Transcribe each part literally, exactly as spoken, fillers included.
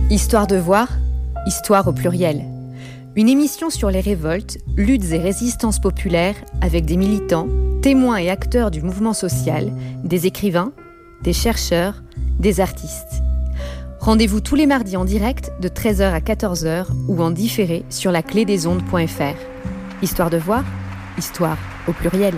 Histoire de voir, histoire au pluriel. Une émission sur les révoltes, luttes et résistances populaires avec des militants, témoins et acteurs du mouvement social, des écrivains, des chercheurs, des artistes. Rendez-vous tous les mardis en direct de treize heures à quatorze heures ou en différé sur la clé des ondes point f r. Histoire de voir, histoire au pluriel.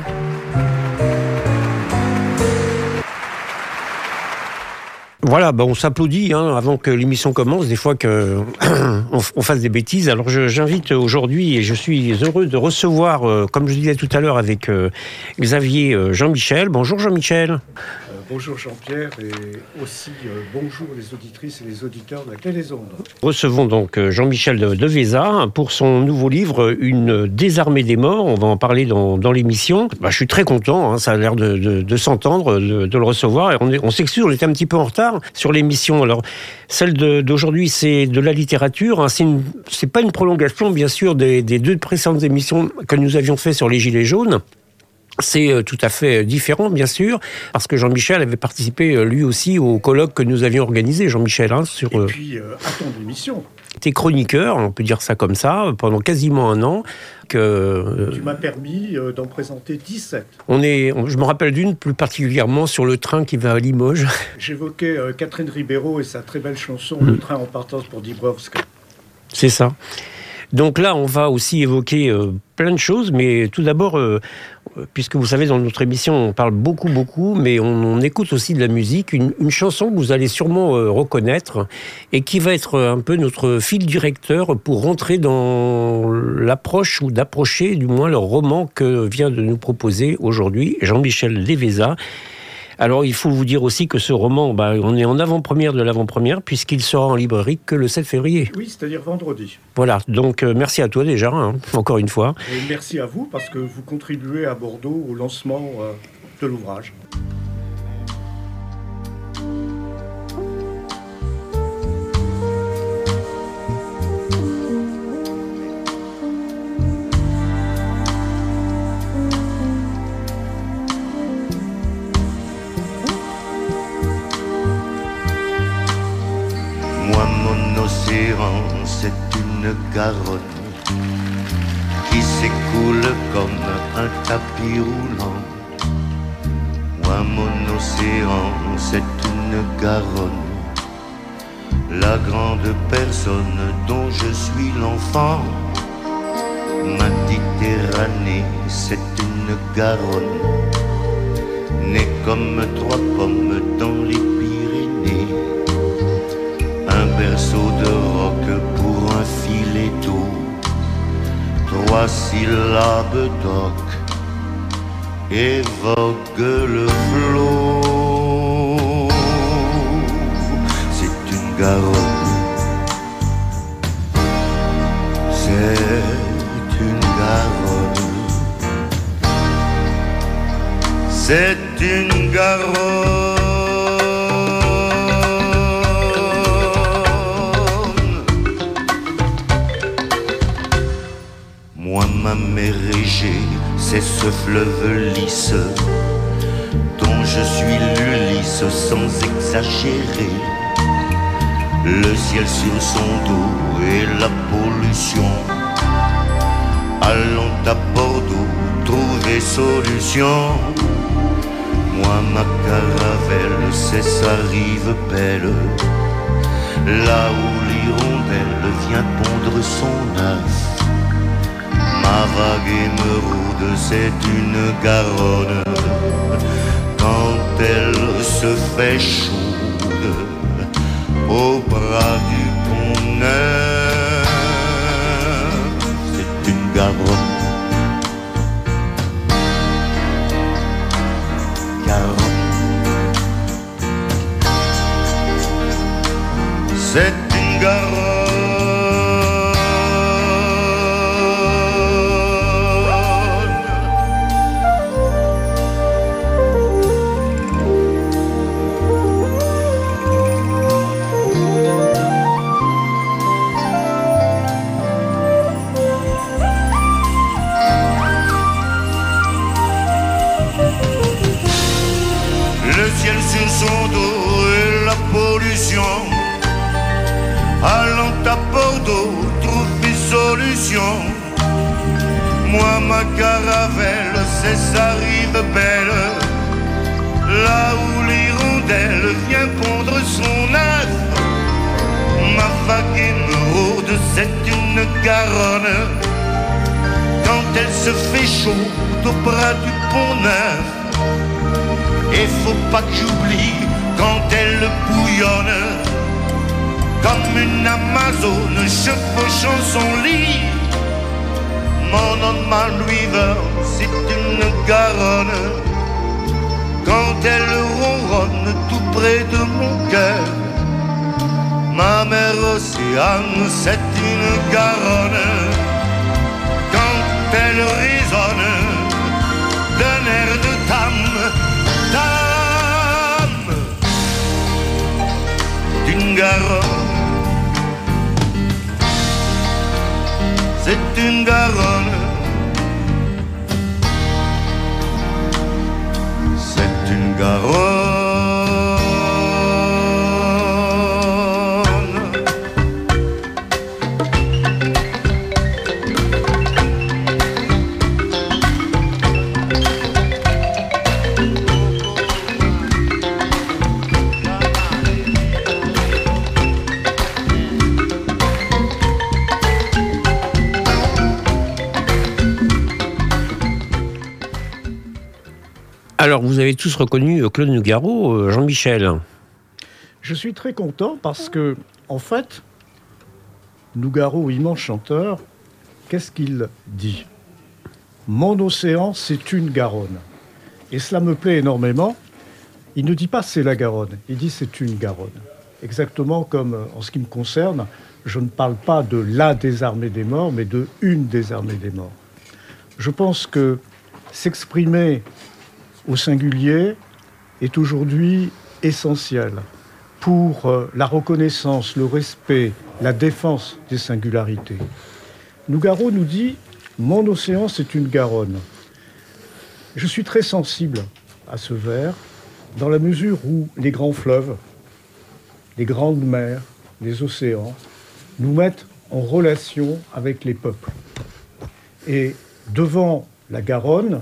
Voilà, bah on s'applaudit hein, avant que l'émission commence, des fois qu'on on fasse des bêtises. Alors je, j'invite aujourd'hui, et je suis heureux de recevoir, euh, comme je disais tout à l'heure avec euh, Xavier euh, Jean-Michel. Bonjour Jean-Michel. Euh, bonjour Jean-Pierre et aussi euh, bonjour les auditrices et les auditeurs de la Clé des Ondes. Recevons donc euh, Jean-Michel de, de Véza pour son nouveau livre « Une désarmée des morts ». On va en parler dans, dans l'émission. Bah, je suis très content, hein, ça a l'air de, de, de s'entendre, de, de le recevoir. Et on, est, on s'excuse, on était un petit peu en retard sur l'émission. Alors, celle de, d'aujourd'hui, c'est de la littérature. Hein. C'est, une, c'est pas une prolongation, bien sûr, des, des deux précédentes émissions que nous avions fait sur les Gilets jaunes. C'est euh, tout à fait différent, bien sûr, parce que Jean-Michel avait participé, euh, lui aussi, au colloque que nous avions organisé, Jean-Michel. Hein, sur, euh... Et puis, euh, à ton émission. Tu es chroniqueur, on peut dire ça comme ça, pendant quasiment un an. Que, euh, tu m'as permis euh, d'en présenter dix-sept. On est, on, je me rappelle d'une plus particulièrement sur le train qui va à Limoges. J'évoquais euh, Catherine Ribeiro et sa très belle chanson mmh. « Le train en partance pour Dibrovsk ». C'est ça. Donc là, on va aussi évoquer euh, plein de choses, mais tout d'abord, euh, puisque vous savez, dans notre émission, on parle beaucoup, beaucoup, mais on, on écoute aussi de la musique, une, une chanson que vous allez sûrement euh, reconnaître, et qui va être un peu notre fil directeur pour rentrer dans l'approche, ou d'approcher du moins le roman que vient de nous proposer aujourd'hui Jean-Michel de Véza. Alors, il faut vous dire aussi que ce roman, bah, on est en avant-première de l'avant-première, puisqu'il sera en librairie que le sept février. Oui, c'est-à-dire vendredi. Voilà, donc euh, merci à toi déjà, hein, encore une fois. Et merci à vous, parce que vous contribuez à Bordeaux au lancement euh, de l'ouvrage. C'est une Garonne qui s'écoule comme un tapis roulant. Moi, mon océan, c'est une Garonne, la grande personne dont je suis l'enfant. Ma Méditerranée, c'est une Garonne, née comme trois pommes dans les Pyrénées. Un berceau de roc pour un filet d'eau, trois syllabes d'oc, évoque le flot. C'est une Garonne, c'est une Garonne, c'est une Garonne. Moi, ma mère égée, c'est ce fleuve lisse dont je suis l'Ulysse sans exagérer. Le ciel sur son dos et la pollution. Allons à Bordeaux trouver solution. Moi, ma caravelle, c'est sa rive belle, là où l'hirondelle vient pondre son œuf. Ma vague émeraude, c'est une Garonne, quand elle se fait chaude au bras du Pont-Neuf. C'est une Garonne, Garonne, c'est une Garonne. Le ciel sur son dos et la pollution. allant à Bordeaux trouver solution. Moi ma caravelle c'est sa rive belle, là où l'hirondelle vient pondre son œuf. Ma vague émeraude c'est une Garonne, quand elle se fait chaude au bras du Pont Neuf. Et faut pas que j'oublie quand elle bouillonne, comme une Amazone chevauchant son lit. Mon on river, c'est une Garonne, quand elle ronronne tout près de mon cœur. Ma mère Océane, c'est une Garonne, quand elle résonne d'un air de dame, dame d'une Garonne. C'est une Garonne, c'est une Garonne. Alors, vous avez tous reconnu Claude Nougaro, Jean-Michel. Je suis très content parce que, en fait, Nougaro, immense chanteur, qu'est-ce qu'il dit ? Mon océan, c'est une Garonne. Et cela me plaît énormément. Il ne dit pas c'est la Garonne, il dit c'est une Garonne. Exactement comme, en ce qui me concerne, je ne parle pas de la des armées des morts, mais de une des armées des morts. Je pense que s'exprimer au singulier est aujourd'hui essentiel pour la reconnaissance, le respect, la défense des singularités. Nougaro nous dit « Mon océan, c'est une Garonne ». Je suis très sensible à ce vers, dans la mesure où les grands fleuves, les grandes mers, les océans, nous mettent en relation avec les peuples. Et devant la Garonne,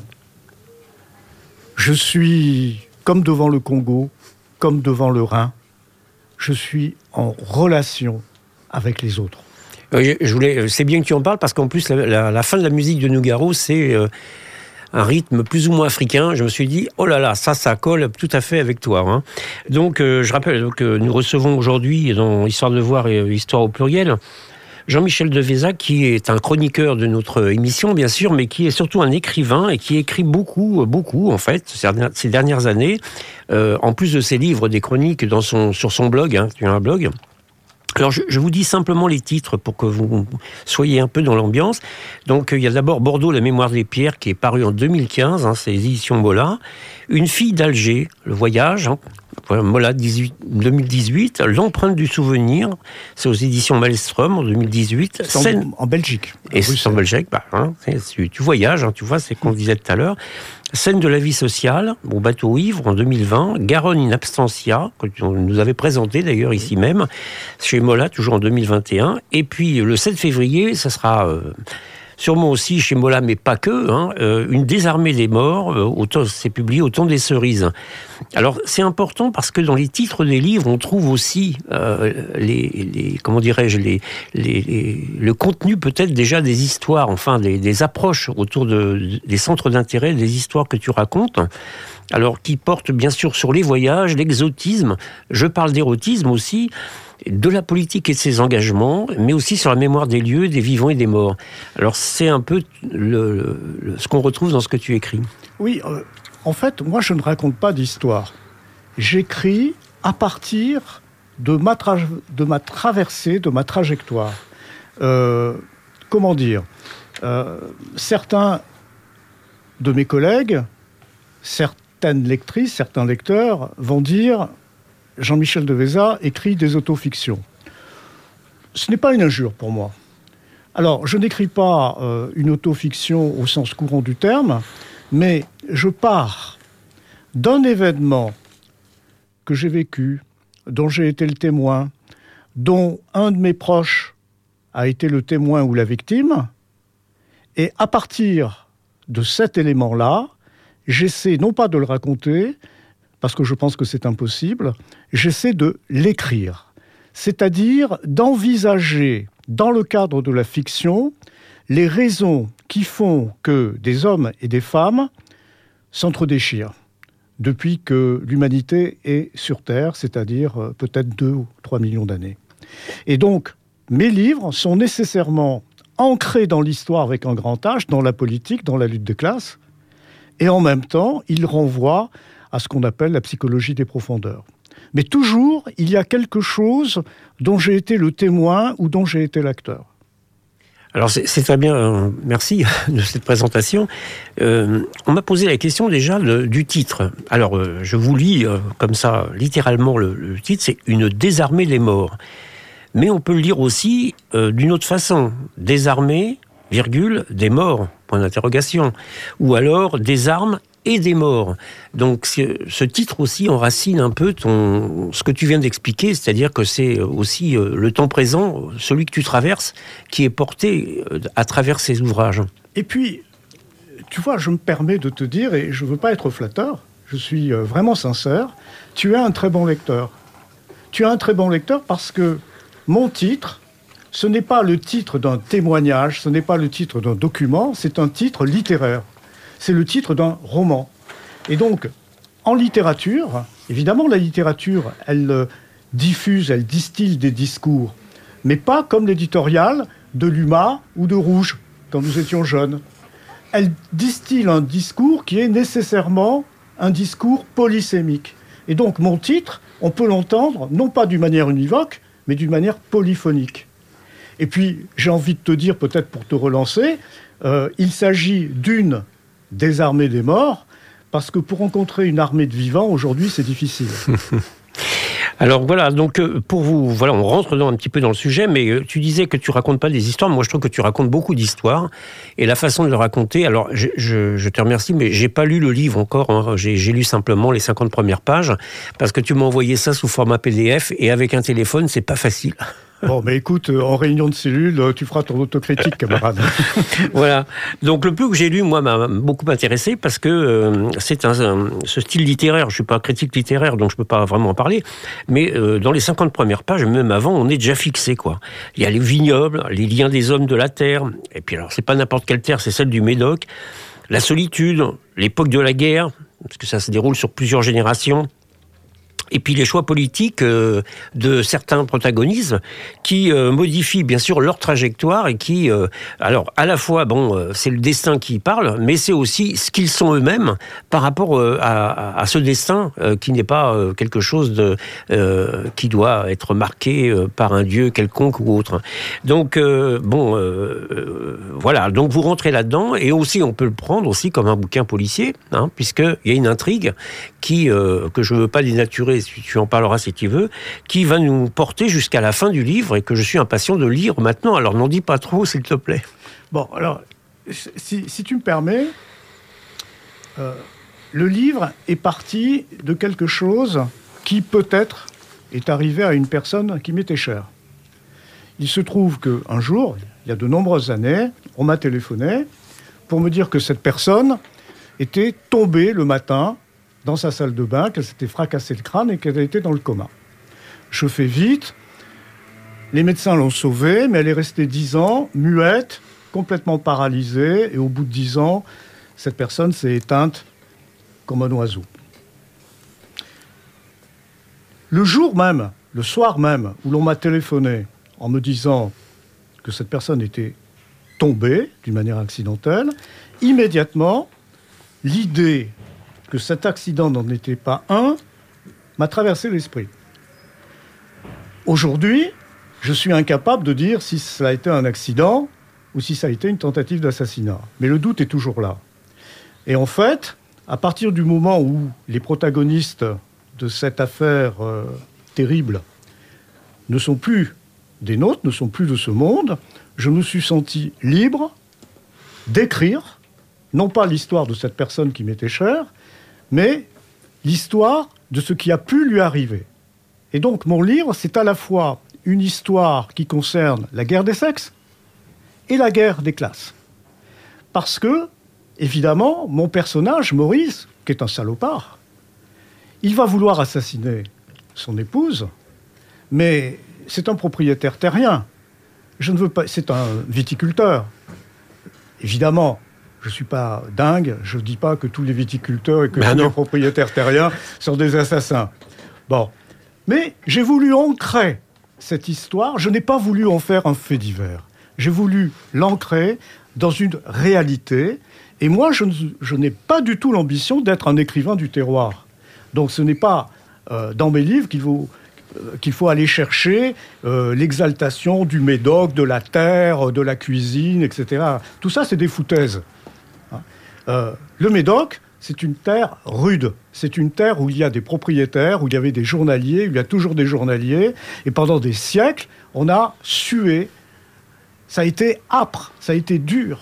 je suis, comme devant le Congo, comme devant le Rhin, je suis en relation avec les autres. Je voulais, c'est bien que tu en parles, parce qu'en plus, la, la, la fin de la musique de Nougaro, c'est euh, un rythme plus ou moins africain. Je me suis dit, oh là là, ça, ça colle tout à fait avec toi. Hein. Donc, euh, je rappelle que nous recevons aujourd'hui, dans Histoire de voir et Histoire au pluriel, Jean-Michel Devézac, qui est un chroniqueur de notre émission, bien sûr, mais qui est surtout un écrivain et qui écrit beaucoup, beaucoup, en fait, ces dernières années. Euh, en plus de ses livres, des chroniques dans son, sur son blog, hein, tu as un blog. Alors, je, je vous dis simplement les titres pour que vous soyez un peu dans l'ambiance. Donc, il y a d'abord Bordeaux, la mémoire des pierres, qui est paru en deux mille quinze, hein, c'est les éditions Mola. Une fille d'Alger, le voyage, hein, Mola deux mille dix-huit. L'empreinte du souvenir, c'est aux éditions Maelstrom en deux mille dix-huit. C'est Scène... en, en Belgique. Et c'est en Belgique, bah, hein, tu, tu voyages, hein, tu vois, c'est ce qu'on disait tout à l'heure. Scène de la vie sociale, au bateau ivre en deux mille vingt, Garonne in absentia, que tu nous avais présenté d'ailleurs ici même, chez Mola, toujours en deux mille vingt et un. Et puis le sept février, ça sera euh, sûrement aussi chez Mola, mais pas que, hein, euh, une des armées des morts, euh, autant, c'est publié au temps des cerises. Alors c'est important parce que dans les titres des livres, on trouve aussi euh, les, les, comment dirais-je, les, les, les, le contenu peut-être déjà des histoires, enfin des, des approches autour de, des centres d'intérêt, des histoires que tu racontes. Alors qui portent bien sûr sur les voyages, l'exotisme. Je parle d'érotisme aussi, de la politique et de ses engagements, mais aussi sur la mémoire des lieux, des vivants et des morts. Alors c'est un peu le, le, ce qu'on retrouve dans ce que tu écris. Oui, euh, en fait, moi je ne raconte pas d'histoire. J'écris à partir de ma, tra- de ma traversée, de ma trajectoire. Euh, comment dire euh, Certains de mes collègues, certaines lectrices, certains lecteurs vont dire « Jean-Michel Devézac écrit des autofictions ». Ce n'est pas une injure pour moi. Alors, je n'écris pas euh, une autofiction au sens courant du terme, mais je pars d'un événement que j'ai vécu, dont j'ai été le témoin, dont un de mes proches a été le témoin ou la victime. Et à partir de cet élément-là, j'essaie non pas de le raconter, parce que je pense que c'est impossible, j'essaie de l'écrire. C'est-à-dire d'envisager, dans le cadre de la fiction, les raisons qui font que des hommes et des femmes s'entredéchirent depuis que l'humanité est sur Terre, c'est-à-dire peut-être deux ou trois millions d'années. Et donc, mes livres sont nécessairement ancrés dans l'histoire avec un grand H, dans la politique, dans la lutte des classes, et en même temps, ils renvoient à ce qu'on appelle la psychologie des profondeurs. Mais toujours, il y a quelque chose dont j'ai été le témoin ou dont j'ai été l'acteur. Alors c'est, c'est très bien, euh, merci de cette présentation. Euh, on m'a posé la question déjà le, du titre. Alors euh, je vous lis euh, comme ça, littéralement le, le titre, c'est « Une désarmée des morts ». Mais on peut le lire aussi euh, d'une autre façon. « Désarmée, virgule, des morts », point d'interrogation. Ou alors « Des armes et des morts ». Donc ce titre aussi enracine un peu ton, ce que tu viens d'expliquer, c'est-à-dire que c'est aussi le temps présent, celui que tu traverses, qui est porté à travers ces ouvrages. Et puis, tu vois, je me permets de te dire, et je ne veux pas être flatteur, je suis vraiment sincère, tu es un très bon lecteur. Tu es un très bon lecteur parce que mon titre, ce n'est pas le titre d'un témoignage, ce n'est pas le titre d'un document, c'est un titre littéraire. C'est le titre d'un roman. Et donc, en littérature, évidemment, la littérature, elle euh, diffuse, elle distille des discours, mais pas comme l'éditorial de Luma ou de Rouge, quand nous étions jeunes. Elle distille un discours qui est nécessairement un discours polysémique. Et donc, mon titre, on peut l'entendre, non pas d'une manière univoque, mais d'une manière polyphonique. Et puis, j'ai envie de te dire, peut-être pour te relancer, euh, il s'agit d'une des armées des morts, parce que pour rencontrer une armée de vivants, aujourd'hui, c'est difficile. Alors voilà, donc pour vous, voilà, on rentre dans, un petit peu dans le sujet, mais tu disais que tu racontes pas des histoires. Moi, je trouve que tu racontes beaucoup d'histoires, et la façon de le raconter. Alors, je, je, je te remercie, mais j'ai pas lu le livre encore. Hein. J'ai, j'ai lu simplement les cinquante premières pages, parce que tu m'as envoyé ça sous format P D F, et avec un téléphone, c'est pas facile. Bon, mais écoute, en réunion de cellule, tu feras ton autocritique, camarade. Voilà. Donc, le peu que j'ai lu, moi, m'a beaucoup intéressé parce que euh, c'est un, un, ce style littéraire. Je suis pas critique littéraire, donc je peux pas vraiment en parler. Mais euh, dans les cinquante premières pages, même avant, on est déjà fixé, quoi. Il y a les vignobles, les liens des hommes de la terre. Et puis, alors, c'est pas n'importe quelle terre, c'est celle du Médoc. La solitude, l'époque de la guerre, parce que ça se déroule sur plusieurs générations. Et puis les choix politiques euh, de certains protagonistes qui euh, modifient bien sûr leur trajectoire et qui, euh, alors à la fois, bon, euh, c'est le destin qui parle, mais c'est aussi ce qu'ils sont eux-mêmes par rapport euh, à, à ce destin euh, qui n'est pas euh, quelque chose de, euh, qui doit être marqué euh, par un dieu quelconque ou autre. Donc euh, bon, euh, euh, voilà. Donc vous rentrez là-dedans et aussi on peut le prendre aussi comme un bouquin policier, hein, puisqu'il y a une intrigue qui euh, que je ne veux pas dénaturer. Tu en parleras si tu veux, qui va nous porter jusqu'à la fin du livre et que je suis impatient de lire maintenant. Alors, n'en dis pas trop, s'il te plaît. Bon, alors, si, si tu me permets, euh, le livre est parti de quelque chose qui, peut-être, est arrivé à une personne qui m'était chère. Il se trouve qu'un jour, il y a de nombreuses années, on m'a téléphoné pour me dire que cette personne était tombée le matin dans sa salle de bain, qu'elle s'était fracassé le crâne et qu'elle était dans le coma. Je fais vite. Les médecins l'ont sauvée, mais elle est restée dix ans, muette, complètement paralysée. Et au bout de dix ans, cette personne s'est éteinte comme un oiseau. Le jour même, le soir même, où l'on m'a téléphoné en me disant que cette personne était tombée d'une manière accidentelle, immédiatement, l'idée que cet accident n'en était pas un, m'a traversé l'esprit. Aujourd'hui, je suis incapable de dire si ça a été un accident ou si ça a été une tentative d'assassinat. Mais le doute est toujours là. Et en fait, à partir du moment où les protagonistes de cette affaire euh, terrible ne sont plus des nôtres, ne sont plus de ce monde, je me suis senti libre d'écrire, non pas l'histoire de cette personne qui m'était chère, mais l'histoire de ce qui a pu lui arriver. Et donc, mon livre, c'est à la fois une histoire qui concerne la guerre des sexes et la guerre des classes. Parce que, évidemment, mon personnage, Maurice, qui est un salopard, il va vouloir assassiner son épouse, mais c'est un propriétaire terrien. Je ne veux pas... C'est un viticulteur. Évidemment, je ne suis pas dingue, je ne dis pas que tous les viticulteurs et que ben tous non. les propriétaires terriens sont des assassins. Bon. Mais j'ai voulu ancrer cette histoire, je n'ai pas voulu en faire un fait divers. J'ai voulu l'ancrer dans une réalité, et moi, je, ne, je n'ai pas du tout l'ambition d'être un écrivain du terroir. Donc ce n'est pas euh, dans mes livres qu'il faut, euh, qu'il faut aller chercher euh, l'exaltation du Médoc, de la terre, de la cuisine, et cetera. Tout ça, c'est des foutaises. Euh, le Médoc, c'est une terre rude. C'est une terre où il y a des propriétaires, où il y avait des journaliers, où il y a toujours des journaliers. Et pendant des siècles, on a sué. Ça a été âpre, ça a été dur.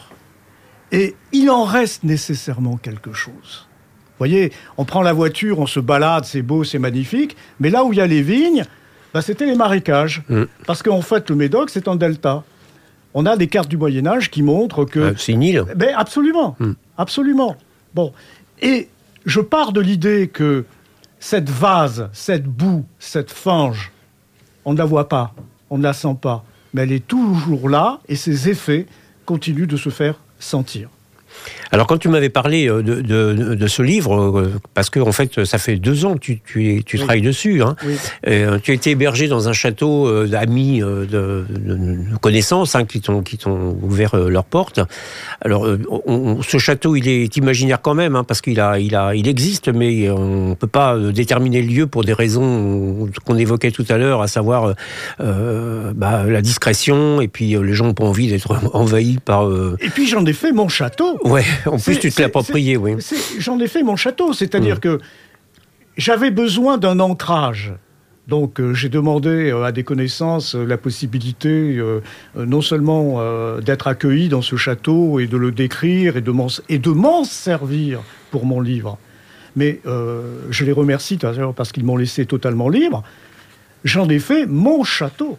Et il en reste nécessairement quelque chose. Vous voyez, on prend la voiture, on se balade, c'est beau, c'est magnifique. Mais là où il y a les vignes, bah, c'était les marécages. Mmh. Parce qu'en fait, le Médoc, c'est un delta. On a des cartes du Moyen-Âge qui montrent que... Euh, c'est une île. Ben, absolument, mmh. absolument. Bon, et je pars de l'idée que cette vase, cette boue, cette fange, on ne la voit pas, on ne la sent pas, mais elle est toujours là et ses effets continuent de se faire sentir. Alors, quand tu m'avais parlé de, de, de ce livre, parce que en fait, ça fait deux ans que tu, tu, tu oui. travailles dessus, hein, oui. euh, tu as été hébergé dans un château d'amis, de, de, de connaissances, hein, qui t'ont, qui t'ont ouvert leurs portes. Alors, on, ce château, il est imaginaire quand même, hein, parce qu'il a, il a, il existe, mais on ne peut pas déterminer le lieu pour des raisons qu'on évoquait tout à l'heure, à savoir euh, bah, la discrétion, et puis les gens n'ont pas envie d'être envahis par... Euh... Et puis j'en ai fait mon château. Ouais, en plus tu te l'as approprié, oui. C'est, j'en ai fait mon château, c'est-à-dire mmh. que j'avais besoin d'un ancrage. Donc euh, j'ai demandé euh, à des connaissances euh, la possibilité euh, euh, non seulement euh, d'être accueilli dans ce château et de le décrire et de m'en, et de m'en servir pour mon livre. Mais euh, je les remercie d'ailleurs parce qu'ils m'ont laissé totalement libre. J'en ai fait mon château.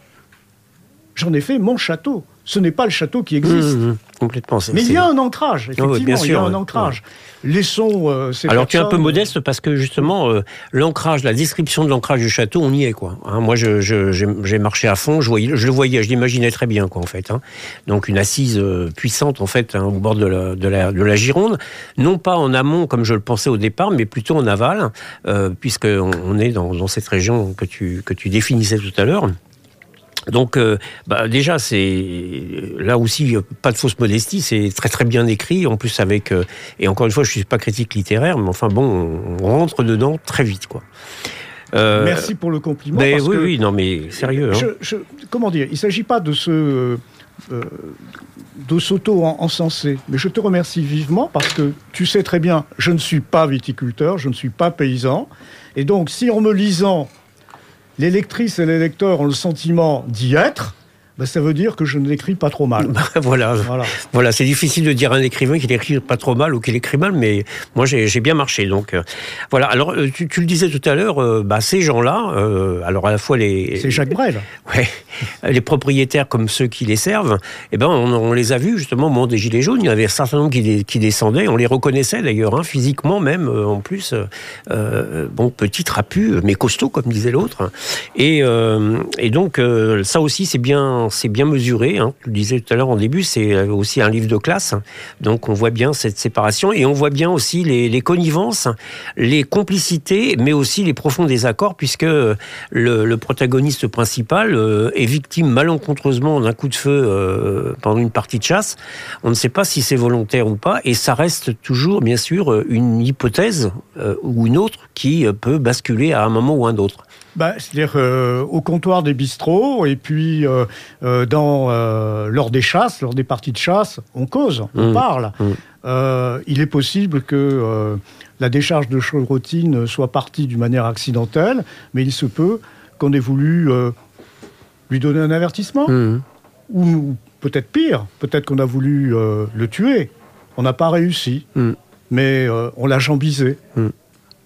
J'en ai fait mon château. Ce n'est pas le château qui existe. Mmh, mmh, complètement. C'est, Mais c'est... il y a un ancrage, effectivement, oui, bien sûr, il y a un ouais. ancrage. Ouais. Laissons euh, ces Alors personnes... tu es un peu modeste parce que justement, euh, l'ancrage, la description de l'ancrage du château, on y est, quoi. Hein, moi, je, je, j'ai, j'ai marché à fond, je, voyais, je le voyais, je l'imaginais très bien, quoi, en fait. Hein. Donc une assise euh, puissante, en fait, hein, au bord de la, de, la, de la Gironde, non pas en amont, comme je le pensais au départ, mais plutôt en aval, euh, puisqu'on on est dans, dans cette région que tu, que tu définissais tout à l'heure. Donc, euh, bah déjà, c'est là aussi pas de fausse modestie, c'est très très bien écrit. En plus, avec euh, et encore une fois, je suis pas critique littéraire, mais enfin bon, on rentre dedans très vite, quoi. Euh, Merci pour le compliment. Mais parce oui, que oui, non, mais sérieux. Je, hein. je, comment dire ? Il s'agit pas de se euh, de s'auto-encenser, mais je te remercie vivement parce que tu sais très bien, je ne suis pas viticulteur, je ne suis pas paysan, et donc si en me lisant les lectrices et les lecteurs ont le sentiment d'y être, ben ça veut dire que je ne l'écris pas trop mal. voilà. voilà, voilà, c'est difficile de dire à un écrivain qu'il écrit pas trop mal ou qu'il écrit mal, mais moi j'ai, j'ai bien marché. Donc euh, voilà. Alors tu, tu le disais tout à l'heure, euh, bah, ces gens-là, euh, alors à la fois les, c'est Jacques Brel, ouais, les propriétaires comme ceux qui les servent, eh ben on, on les a vus justement au moment des Gilets jaunes. Il y en avait un certain nombre qui, qui descendaient, on les reconnaissait d'ailleurs, hein, physiquement même, euh, en plus, euh, bon petit trapu, mais costaud comme disait l'autre. Et, euh, et donc euh, ça aussi c'est bien. C'est bien mesuré, hein. Tu le disais tout à l'heure en début, c'est aussi un livre de classe, donc on voit bien cette séparation et on voit bien aussi les, les connivences, les complicités, mais aussi les profonds désaccords, puisque le, le protagoniste principal euh, est victime malencontreusement d'un coup de feu euh, pendant une partie de chasse. On ne sait pas si c'est volontaire ou pas, et ça reste toujours, bien sûr, une hypothèse euh, ou une autre qui peut basculer à un moment ou un autre. Bah, c'est-à-dire euh, au comptoir des bistrots et puis euh, euh, dans, euh, lors des chasses, lors des parties de chasse, on cause, on mmh. parle. Mmh. Euh, il est possible que euh, la décharge de chevrotine soit partie d'une manière accidentelle, mais il se peut qu'on ait voulu euh, lui donner un avertissement. Mmh. Ou, ou peut-être pire, peut-être qu'on a voulu euh, le tuer. On n'a pas réussi, mmh. mais euh, on l'a jambisé. Mmh.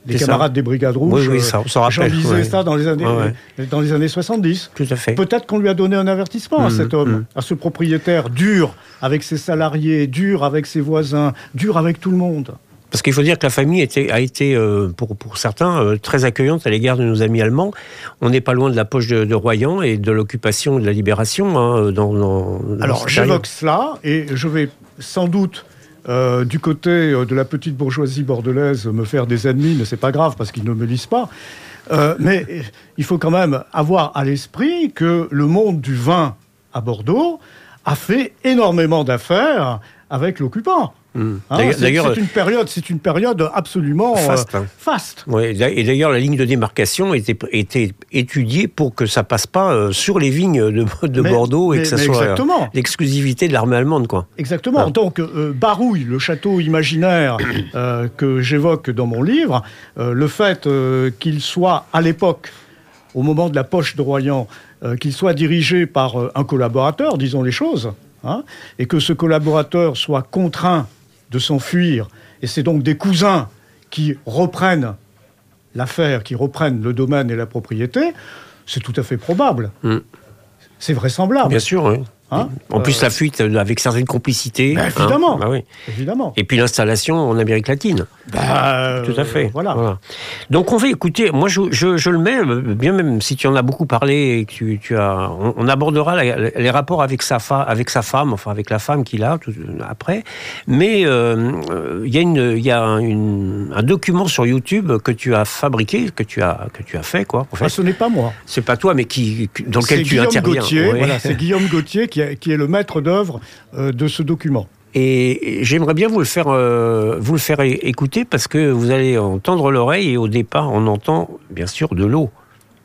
les camarades ça. des Brigades Rouges. Oui, oui, ça, on s'en rappelle. J'en lisais ouais. ça dans les années, ouais. dans les années soixante-dix. Tout à fait. Peut-être qu'on lui a donné un avertissement mmh, à cet homme, mmh. à ce propriétaire dur avec ses salariés, dur avec ses voisins, dur avec tout le monde. Parce qu'il faut dire que la famille était, a été, euh, pour, pour certains, euh, très accueillante à l'égard de nos amis allemands. On n'est pas loin de la poche de, de Royan et de l'occupation et de la libération. Hein, dans, dans, Alors, j'évoque cela, et je vais sans doute, euh, du côté de la petite bourgeoisie bordelaise, me faire des ennemis, mais c'est pas grave, parce qu'ils ne me lisent pas. Euh, mais il faut quand même avoir à l'esprit que le monde du vin à Bordeaux a fait énormément d'affaires avec l'occupant. Mmh. Hein, d'ailleurs, c'est, d'ailleurs, c'est, une période, c'est une période absolument faste. Euh, faste. Ouais, et d'ailleurs, la ligne de démarcation était, était étudiée pour que ça passe pas euh, sur les vignes de, de mais, Bordeaux et mais, que ça soit euh, l'exclusivité de l'armée allemande, quoi. Exactement. Ah. Donc, euh, Barouille, le château imaginaire euh, que j'évoque dans mon livre, euh, le fait euh, qu'il soit à l'époque, au moment de la poche de Royan, euh, qu'il soit dirigé par euh, un collaborateur, disons les choses, hein, et que ce collaborateur soit contraint de s'enfuir, et c'est donc des cousins qui reprennent l'affaire, qui reprennent le domaine et la propriété, c'est tout à fait probable. Mmh. C'est vraisemblable. Bien sûr, oui. Hein en plus, euh... la fuite avec certaines complicités. Ben, évidemment. Hein bah oui. Évidemment. Et puis l'installation en Amérique latine. Ben, Tout à fait. Euh, voilà. voilà. Donc on va écouter. Moi, je, je, je le mets, bien même si tu en as beaucoup parlé et que tu, tu as. On, on abordera la, les rapports avec sa, fa, avec sa femme, enfin avec la femme qu'il a tout, après. Mais il euh, y a, une, y a une, un document sur YouTube que tu as fabriqué, que tu as, que tu as fait, quoi. En fait. Ah, ce n'est pas moi. C'est pas toi, mais qui, dans lequel c'est tu Guillaume interviens. Gauthier, ouais. Voilà, c'est Guillaume Gauthier qui, a, qui est le maître d'œuvre euh, de ce document. Et j'aimerais bien vous le faire, euh, vous le faire écouter parce que vous allez entendre l'oreille et au départ, on entend bien sûr de l'eau.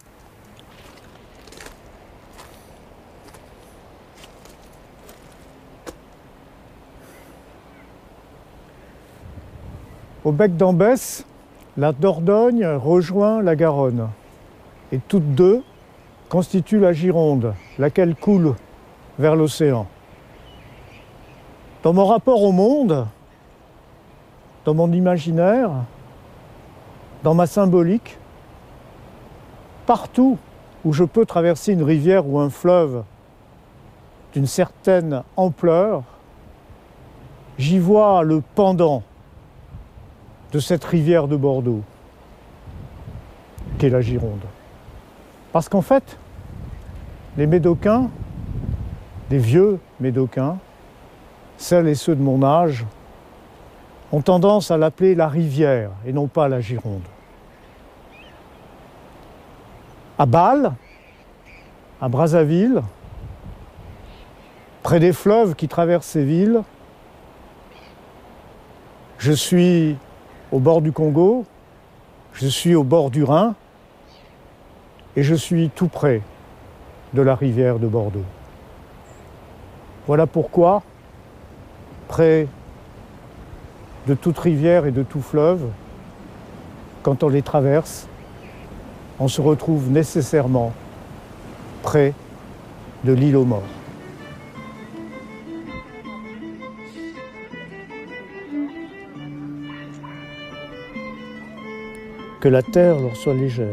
Au bec d'Ambès, la Dordogne rejoint la Garonne. Et toutes deux constituent la Gironde, laquelle coule vers l'océan. Dans mon rapport au monde, dans mon imaginaire, dans ma symbolique, partout où je peux traverser une rivière ou un fleuve d'une certaine ampleur, j'y vois le pendant de cette rivière de Bordeaux, qu'est la Gironde. Parce qu'en fait, les Médocains, les vieux Médocains, celles et ceux de mon âge, ont tendance à l'appeler la rivière et non pas la Gironde. À Bâle, à Brazzaville, près des fleuves qui traversent ces villes, je suis au bord du Congo, je suis au bord du Rhin et je suis tout près de la rivière de Bordeaux. Voilà pourquoi, près de toute rivière et de tout fleuve, quand on les traverse, on se retrouve nécessairement près de l'île aux morts. Que la terre leur soit légère.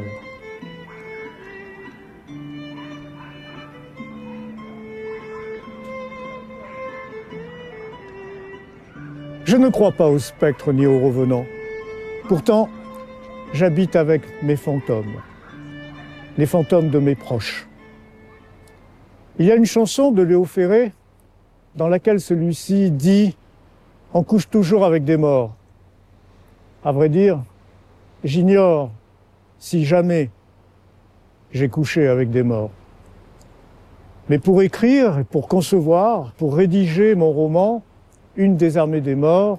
Je ne crois pas aux spectres ni aux revenants. Pourtant, j'habite avec mes fantômes, les fantômes de mes proches. Il y a une chanson de Léo Ferré dans laquelle celui-ci dit « On couche toujours avec des morts ». À vrai dire, j'ignore si jamais j'ai couché avec des morts. Mais pour écrire, pour concevoir, pour rédiger mon roman, Une des armées des morts,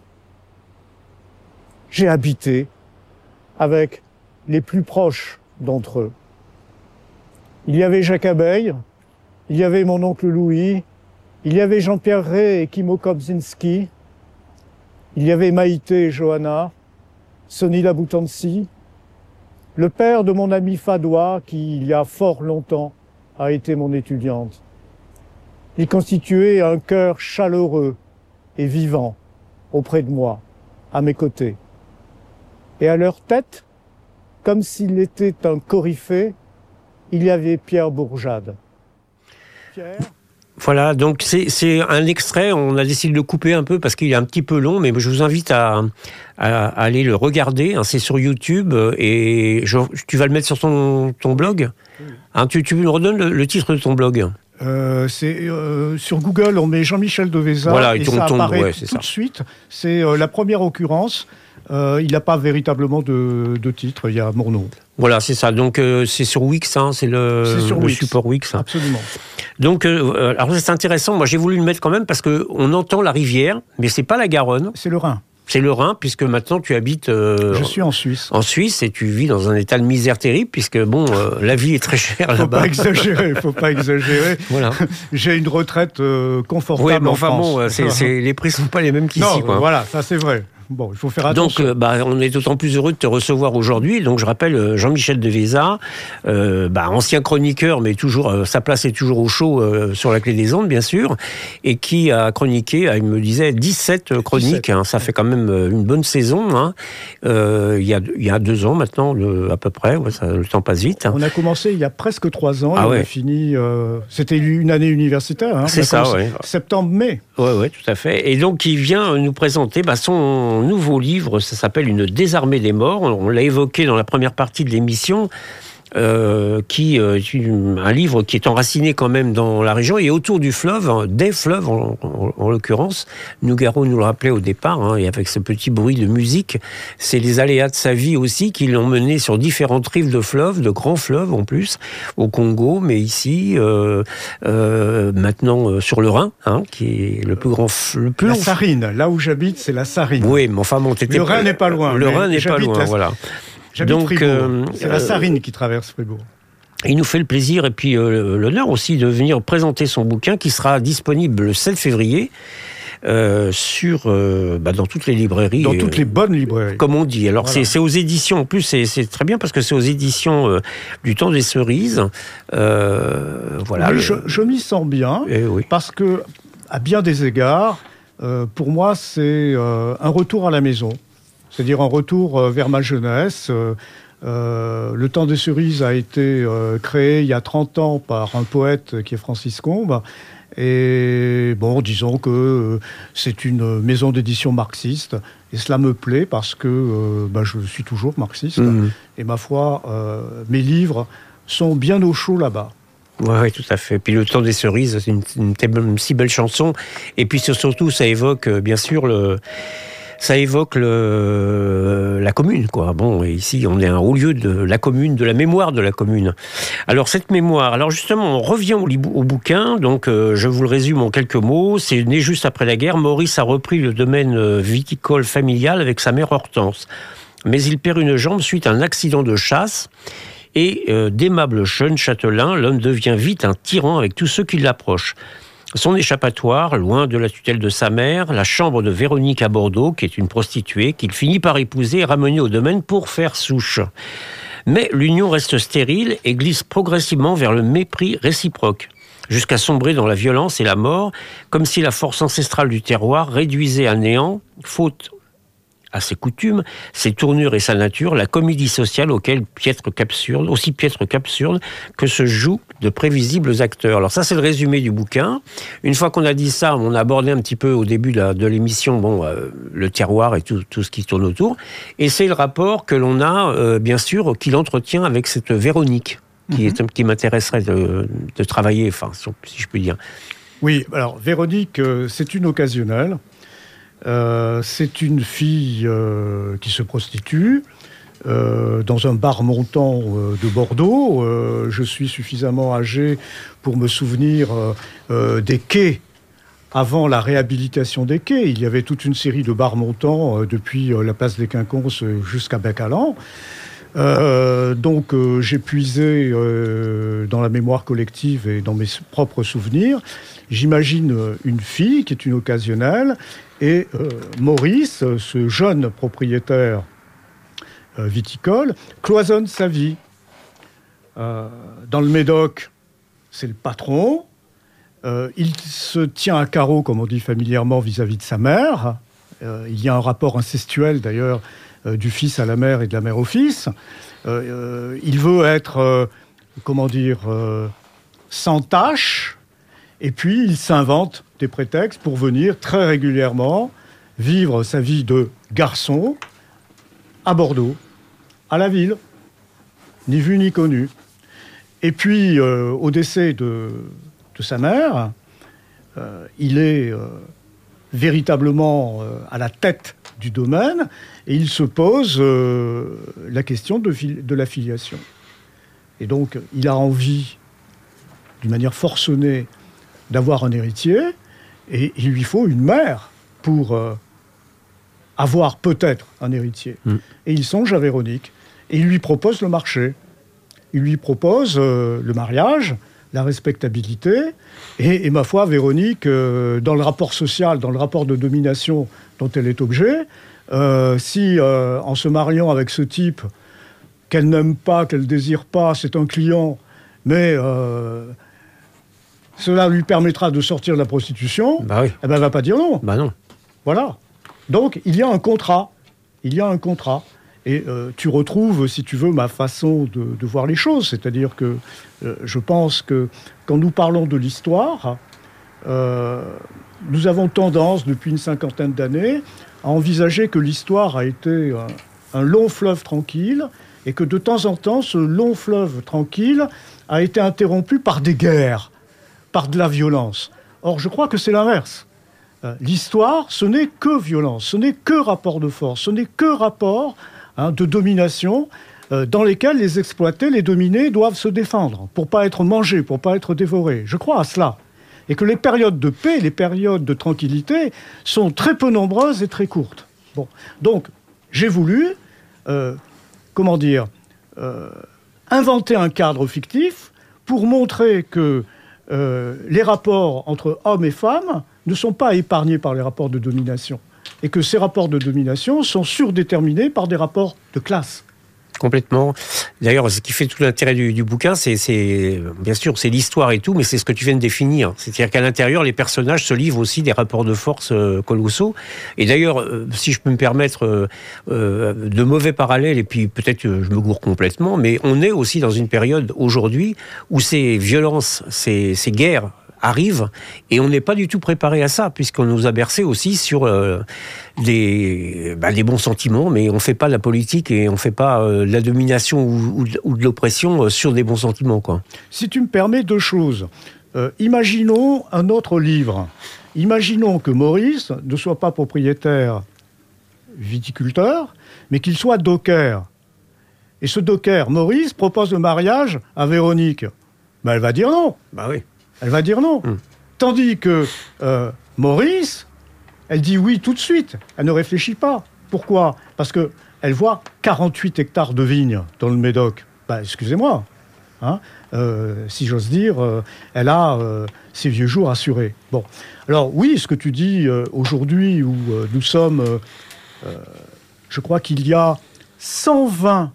j'ai habité avec les plus proches d'entre eux. Il y avait Jacques Abeille, il y avait mon oncle Louis, il y avait Jean-Pierre Rey et Kimo Kobzinski, il y avait Maïté et Johanna, Sonny Laboutansi, le père de mon ami Fadois, qui, il y a fort longtemps, a été mon étudiante. Il constituait un cœur chaleureux et vivant auprès de moi, à mes côtés. Et à leur tête, comme s'il était un coryphée, il y avait Pierre Bourjade. Pierre... Voilà, donc c'est, c'est un extrait, on a décidé de le couper un peu parce qu'il est un petit peu long, mais je vous invite à, à, à aller le regarder, hein, c'est sur YouTube, et je, tu vas le mettre sur ton, ton blog, oui. hein, tu, tu me redonnes le, le titre de ton blog. Euh, c'est euh, sur Google, on met Jean-Michel Deveza, voilà, et, et ça ton, apparaît ouais, c'est tout ça. de suite. C'est euh, la première occurrence. Euh, il n'a pas véritablement de, de titre, il y a mon nom. Voilà, c'est ça. Donc euh, c'est sur Wix, hein, c'est le, c'est sur le Wix. support Wix. Hein. Absolument. Donc, euh, alors c'est intéressant. Moi, j'ai voulu le mettre quand même parce que on entend la rivière, mais c'est pas la Garonne. C'est le Rhin. C'est le Rhin, puisque maintenant tu habites... Euh, Je suis en Suisse. En Suisse, et tu vis dans un état de misère terrible, puisque, bon, euh, la vie est très chère faut là-bas. Pas exagérer, faut pas exagérer. Voilà. J'ai une retraite euh, confortable oui, mais en enfin, France. bon, c'est, c'est, les prix sont pas les mêmes qu'ici. Non, quoi. voilà, ça c'est vrai. Bon, il faut faire attention. Donc, euh, bah, on est d'autant plus heureux de te recevoir aujourd'hui. Donc, je rappelle Jean-Michel Deveza, euh, bah, ancien chroniqueur, mais toujours euh, sa place est toujours au chaud euh, sur la clé des ondes, bien sûr, et qui a chroniqué, il me disait, dix-sept chroniques. dix-sept. Hein, ça fait quand même une bonne saison. Hein. Euh, il y a il y a deux ans maintenant, le, à peu près. Ouais, ça, le temps passe vite. Hein. On a commencé il y a presque trois ans. Ah, et ouais. On a fini. Euh, c'était une année universitaire. Hein. C'est ça, ouais. Septembre-mai. Oui, ouais, tout à fait. Et donc, il vient nous présenter bah, son nouveau livre, ça s'appelle « Une désarmée des morts ». On l'a évoqué dans la première partie de l'émission, euh, qui euh, est une, un livre qui est enraciné quand même dans la région et autour du fleuve, hein, des fleuves en, en, en l'occurrence. Nougaro nous le rappelait au départ, hein, et avec ce petit bruit de musique, c'est les aléas de sa vie aussi qui l'ont mené sur différentes rives de fleuves, de grands fleuves en plus, au Congo, mais ici, euh, euh, maintenant euh, sur le Rhin, hein, qui est le plus grand... Le plus la long... Sarine, là où j'habite, c'est la Sarine. Oui, mais enfin bon, t'étais... Le Rhin n'est pas loin. Le Rhin n'est pas loin, la... voilà. J'habite Donc, Fribourg. euh, c'est la Sarine qui traverse Fribourg. Il nous fait le plaisir et puis euh, l'honneur aussi de venir présenter son bouquin qui sera disponible le sept février euh, sur, euh, bah, dans toutes les librairies. Dans toutes euh, les bonnes librairies. Comme on dit. Alors voilà. c'est, c'est aux éditions, en plus c'est, c'est très bien parce que c'est aux éditions euh, du Temps des Cerises. Euh, voilà. Oui, le... je, je m'y sens bien eh oui. parce que, à bien des égards, euh, pour moi c'est euh, un retour à la maison. C'est-à-dire un retour euh, vers ma jeunesse. Euh, euh, le Temps des Cerises a été euh, créé il y a trente ans par un poète qui est Francis Combes. Et bon, disons que euh, c'est une maison d'édition marxiste. Et cela me plaît parce que euh, bah, je suis toujours marxiste. Mmh. Et ma foi, euh, mes livres sont bien au chaud là-bas. Oui, ouais, tout à fait. Puis le Temps des Cerises, c'est une, une, une si belle chanson. Et puis surtout, ça évoque bien sûr le... Ça évoque le, la commune, quoi. Bon, et ici, on est un haut lieu de la commune, de la mémoire de la commune. Alors, cette mémoire, alors justement, on revient au, au bouquin, donc euh, je vous le résume en quelques mots. C'est né juste après la guerre. Maurice a repris le domaine viticole familial avec sa mère Hortense. Mais il perd une jambe suite à un accident de chasse. Et euh, d'aimable jeune châtelain, l'homme devient vite un tyran avec tous ceux qui l'approchent. Son échappatoire, loin de la tutelle de sa mère, la chambre de Véronique à Bordeaux, qui est une prostituée, qu'il finit par épouser et ramener au domaine pour faire souche. Mais l'union reste stérile et glisse progressivement vers le mépris réciproque, jusqu'à sombrer dans la violence et la mort, comme si la force ancestrale du terroir réduisait à néant, faute à ses coutumes, ses tournures et sa nature, la comédie sociale auquel piètre qu'absurde, aussi piètre qu'absurde, que se jouent de prévisibles acteurs. Alors ça, c'est le résumé du bouquin. Une fois qu'on a dit ça, on a abordé un petit peu au début de, la, de l'émission, bon, euh, le terroir et tout, tout ce qui tourne autour. Et c'est le rapport que l'on a, euh, bien sûr, qu'il entretient avec cette Véronique, qui, mm-hmm. est, qui m'intéresserait de, de travailler, enfin, si je puis dire. Oui, alors Véronique, euh, c'est une occasionnelle. Euh, c'est une fille euh, qui se prostitue euh, dans un bar montant euh, de Bordeaux. Euh, je suis suffisamment âgé pour me souvenir euh, euh, des quais avant la réhabilitation des quais. Il y avait toute une série de bars montants euh, depuis euh, la place des Quinconces jusqu'à Bec-Alan. Euh, donc euh, j'ai puisé euh, dans la mémoire collective et dans mes propres souvenirs. J'imagine une fille qui est une occasionnelle et euh, Maurice, ce jeune propriétaire euh, viticole, cloisonne sa vie. Euh, dans le Médoc, c'est le patron. Euh, il se tient à carreau, comme on dit familièrement, vis-à-vis de sa mère. Euh, il y a un rapport incestuel d'ailleurs euh, du fils à la mère et de la mère au fils. Euh, euh, il veut être, euh, comment dire, euh, sans tâche, et puis il s'invente des prétextes pour venir très régulièrement vivre sa vie de garçon à Bordeaux, à la ville, ni vu ni connu. Et puis, euh, au décès de, de sa mère, euh, il est euh, véritablement euh, à la tête du domaine, et il se pose euh, la question de, de la filiation. Et donc, il a envie, d'une manière forcenée, d'avoir un héritier, et il lui faut une mère pour euh, avoir peut-être un héritier. Mmh. Et il songe à Véronique, et il lui propose le marché. Il lui propose euh, le mariage, la respectabilité, et, et ma foi, Véronique, euh, dans le rapport social, dans le rapport de domination dont elle est objet, euh, si euh, en se mariant avec ce type qu'elle n'aime pas, qu'elle ne désire pas, c'est un client, mais euh, cela lui permettra de sortir de la prostitution, bah oui. eh ben, elle ne va pas dire non. Bah non. Voilà. Donc, il y a un contrat. Il y a un contrat. Et euh, tu retrouves, si tu veux, ma façon de, de voir les choses. C'est-à-dire que euh, je pense que quand nous parlons de l'histoire, euh, nous avons tendance, depuis une cinquantaine d'années, à envisager que l'histoire a été un, un long fleuve tranquille et que de temps en temps, ce long fleuve tranquille a été interrompu par des guerres, par de la violence. Or, je crois que c'est l'inverse. Euh, l'histoire, ce n'est que violence, ce n'est que rapport de force, ce n'est que rapport hein, de domination euh, dans lesquels les exploités, les dominés doivent se défendre pour ne pas être mangés, pour ne pas être dévorés. Je crois à cela. Et que les périodes de paix, les périodes de tranquillité sont très peu nombreuses et très courtes. Bon. Donc, j'ai voulu, euh, comment dire, euh, inventer un cadre fictif pour montrer que euh, les rapports entre hommes et femmes ne sont pas épargnés par les rapports de domination. Et que ces rapports de domination sont surdéterminés par des rapports de classe. Complètement. D'ailleurs, ce qui fait tout l'intérêt du, du bouquin, c'est, c'est bien sûr, c'est l'histoire et tout, mais c'est ce que tu viens de définir. C'est-à-dire qu'à l'intérieur, les personnages se livrent aussi des rapports de force euh, colossaux. Et d'ailleurs, euh, si je peux me permettre euh, euh, de mauvais parallèles, et puis peut-être que je me gourre complètement, mais on est aussi dans une période aujourd'hui où ces violences, ces, ces guerres arrivent, et on n'est pas du tout préparé à ça, puisqu'on nous a bercé aussi sur euh, des, bah, des bons sentiments, mais on ne fait pas de la politique et on ne fait pas euh, de la domination ou, ou, de, ou de l'oppression euh, sur des bons sentiments, quoi. Si tu me permets deux choses. Euh, imaginons un autre livre. Imaginons que Maurice ne soit pas propriétaire viticulteur, mais qu'il soit docker. Et ce docker, Maurice, propose le mariage à Véronique. Ben, elle va dire non. Bah oui. Elle va dire non. Mmh. Tandis que euh, Maurice, elle dit oui tout de suite. Elle ne réfléchit pas. Pourquoi ? Parce qu'elle voit quarante-huit hectares de vignes dans le Médoc. Bah, excusez-moi. Hein, euh, si j'ose dire, euh, elle a euh, ses vieux jours assurés. Bon. Alors oui, ce que tu dis euh, aujourd'hui, où euh, nous sommes... Euh, euh, je crois qu'il y a cent vingt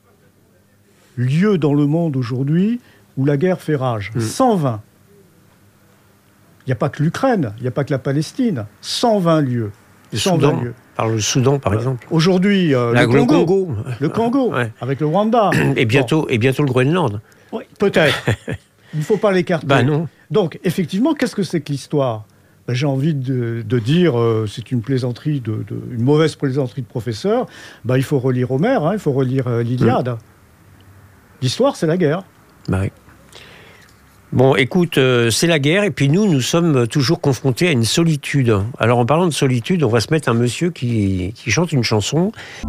lieux dans le monde aujourd'hui où la guerre fait rage. Mmh. cent vingt. Il n'y a pas que l'Ukraine, il n'y a pas que la Palestine. cent vingt lieux. Le cent vingt Soudan, lieux. par le Soudan, par euh, exemple. Aujourd'hui, euh, la, le, Congo, le Congo. Le Congo, ouais. Avec le Rwanda. Et bientôt, bon. et bientôt le Groenland. Oui, peut-être. Il ne faut pas l'écarter. Bah non. Donc, effectivement, qu'est-ce que c'est que l'histoire ? Ben, j'ai envie de, de dire, euh, c'est une plaisanterie, de, de, une mauvaise plaisanterie de professeur. Ben, il faut relire Homère, hein, il faut relire euh, l'Iliade. Mmh. L'histoire, c'est la guerre. Bah oui. Bon, écoute, euh, c'est la guerre, et puis nous, nous sommes toujours confrontés à une solitude. Alors, en parlant de solitude, on va se mettre un monsieur qui, qui chante une chanson.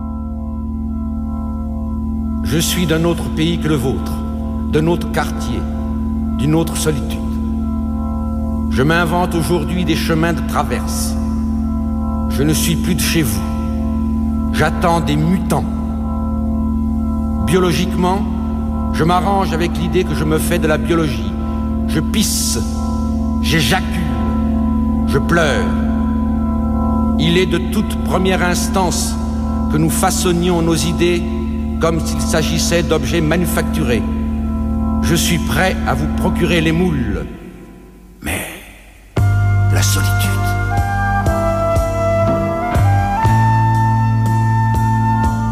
Je suis d'un autre pays que le vôtre, d'un autre quartier, d'une autre solitude. Je m'invente aujourd'hui des chemins de traverse. Je ne suis plus de chez vous. J'attends des mutants. Biologiquement, je m'arrange avec l'idée que je me fais de la biologie. Je pisse, j'éjacule, je pleure. Il est de toute première instance que nous façonnions nos idées comme s'il s'agissait d'objets manufacturés. Je suis prêt à vous procurer les moules, mais la solitude.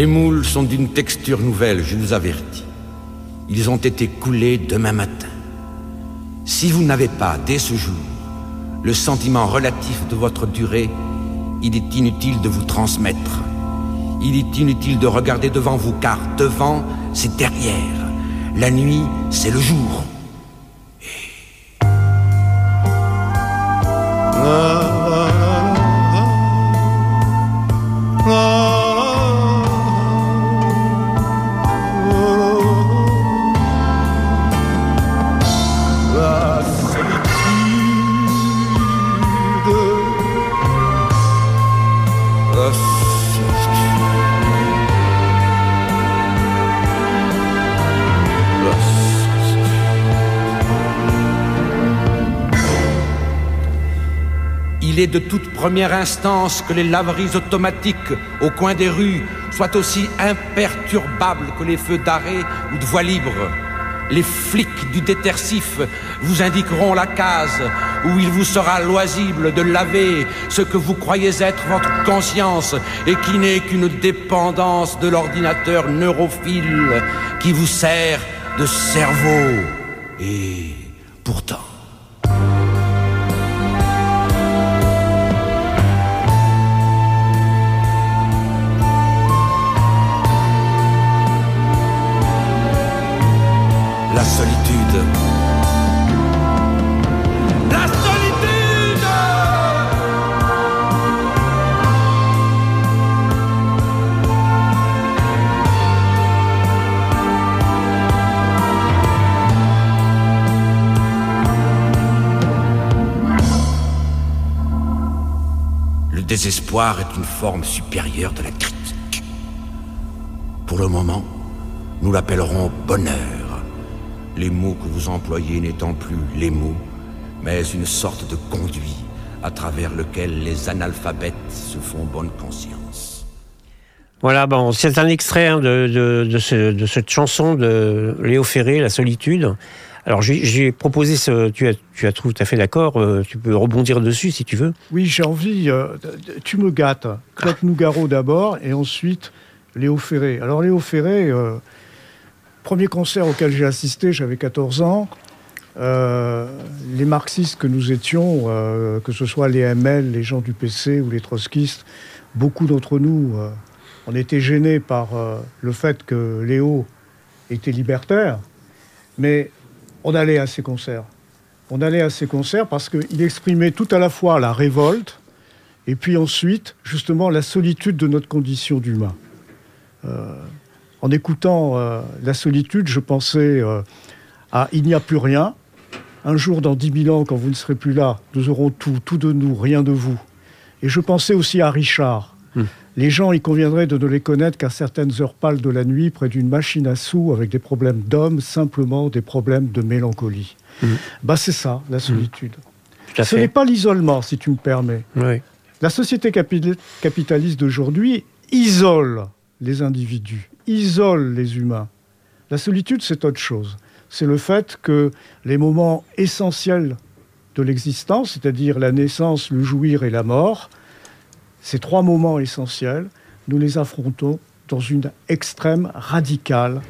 Les moules sont d'une texture nouvelle, je vous avertis. Ils ont été coulés demain matin. Si vous n'avez pas, dès ce jour, le sentiment relatif de votre durée, il est inutile de vous transmettre. Il est inutile de regarder devant vous, car devant, c'est derrière. La nuit, c'est le jour. Et... Il est de toute première instance que les laveries automatiques au coin des rues soient aussi imperturbables que les feux d'arrêt ou de voie libre. Les flics du détersif vous indiqueront la case où il vous sera loisible de laver ce que vous croyez être votre conscience et qui n'est qu'une dépendance de l'ordinateur neurophile qui vous sert de cerveau. Et pourtant... La solitude. La solitude. Le désespoir est une forme supérieure de la critique. Pour le moment, nous l'appellerons bonheur. Les mots que vous employez n'étant plus les mots, mais une sorte de conduit à travers lequel les analphabètes se font bonne conscience. Voilà, bon, c'est un extrait hein, de, de, de, ce, de cette chanson de Léo Ferré, La solitude. Alors, j'ai, j'ai proposé, ce, tu as, tu as trouvé tout à fait d'accord, euh, tu peux rebondir dessus si tu veux. Oui, j'ai envie, euh, tu me gâtes. Claude Nougaro d'abord, et ensuite Léo Ferré. Alors, Léo Ferré... Euh, Premier concert auquel j'ai assisté, j'avais quatorze ans. Euh, les marxistes que nous étions, euh, que ce soit les M L, les gens du P C ou les trotskistes, beaucoup d'entre nous, euh, on était gênés par euh, le fait que Léo était libertaire. Mais on allait à ces concerts. On allait à ces concerts parce qu'il exprimait tout à la fois la révolte et puis ensuite, justement, la solitude de notre condition d'humain. Euh, En écoutant euh, La solitude, je pensais euh, à « Il n'y a plus rien ». Un jour, dans dix mille ans, quand vous ne serez plus là, nous aurons tout, tout de nous, rien de vous. Et je pensais aussi à Richard. Mmh. Les gens, il conviendrait de ne les connaître qu'à certaines heures pâles de la nuit, près d'une machine à sous, avec des problèmes d'hommes, simplement des problèmes de mélancolie. Mmh. Bah, c'est ça, la solitude. Mmh. Ce n'est pas l'isolement, si tu me permets. Oui. La société capi- capitaliste d'aujourd'hui isole les individus, isole les humains. La solitude, c'est autre chose. C'est le fait que les moments essentiels de l'existence, c'est-à-dire la naissance, le jouir et la mort, ces trois moments essentiels, nous les affrontons dans une extrême, radicale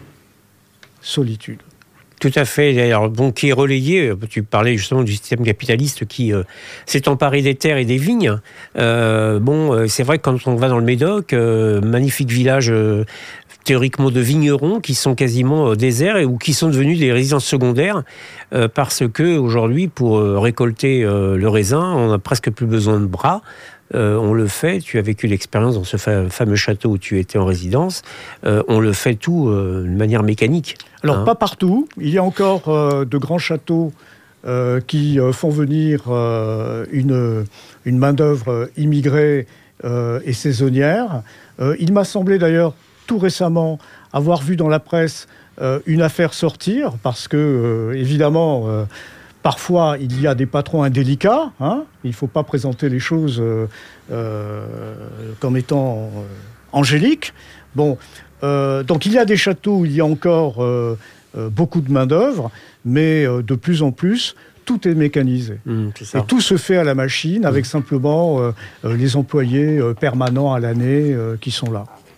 solitude. Tout à fait, d'ailleurs, bon, qui est relayé, tu parlais justement du système capitaliste qui euh, s'est emparé des terres et des vignes. Euh, bon, euh, c'est vrai que quand on va dans le Médoc, euh, magnifique village euh, théoriquement de vignerons qui sont quasiment euh, déserts et, ou qui sont devenus des résidences secondaires euh, parce que aujourd'hui, pour euh, récolter euh, le raisin, on n'a presque plus besoin de bras. Euh, on le fait, tu as vécu l'expérience dans ce fa- fameux château où tu étais en résidence, euh, on le fait tout euh, de manière mécanique. Alors, hein. Pas partout. Il y a encore euh, de grands châteaux euh, qui euh, font venir euh, une, une main-d'œuvre immigrée euh, et saisonnière. Euh, il m'a semblé d'ailleurs tout récemment avoir vu dans la presse euh, une affaire sortir, parce que, euh, évidemment... Euh, Parfois, il y a des patrons indélicats. Hein, il ne faut pas présenter les choses euh, euh, comme étant euh, angéliques. Bon, euh, donc il y a des châteaux où il y a encore euh, euh, beaucoup de main-d'œuvre, mais euh, de plus en plus, tout est mécanisé. Mmh, c'est ça. Et tout se fait à la machine, avec mmh. simplement euh, euh, les employés euh, permanents à l'année euh, qui sont là.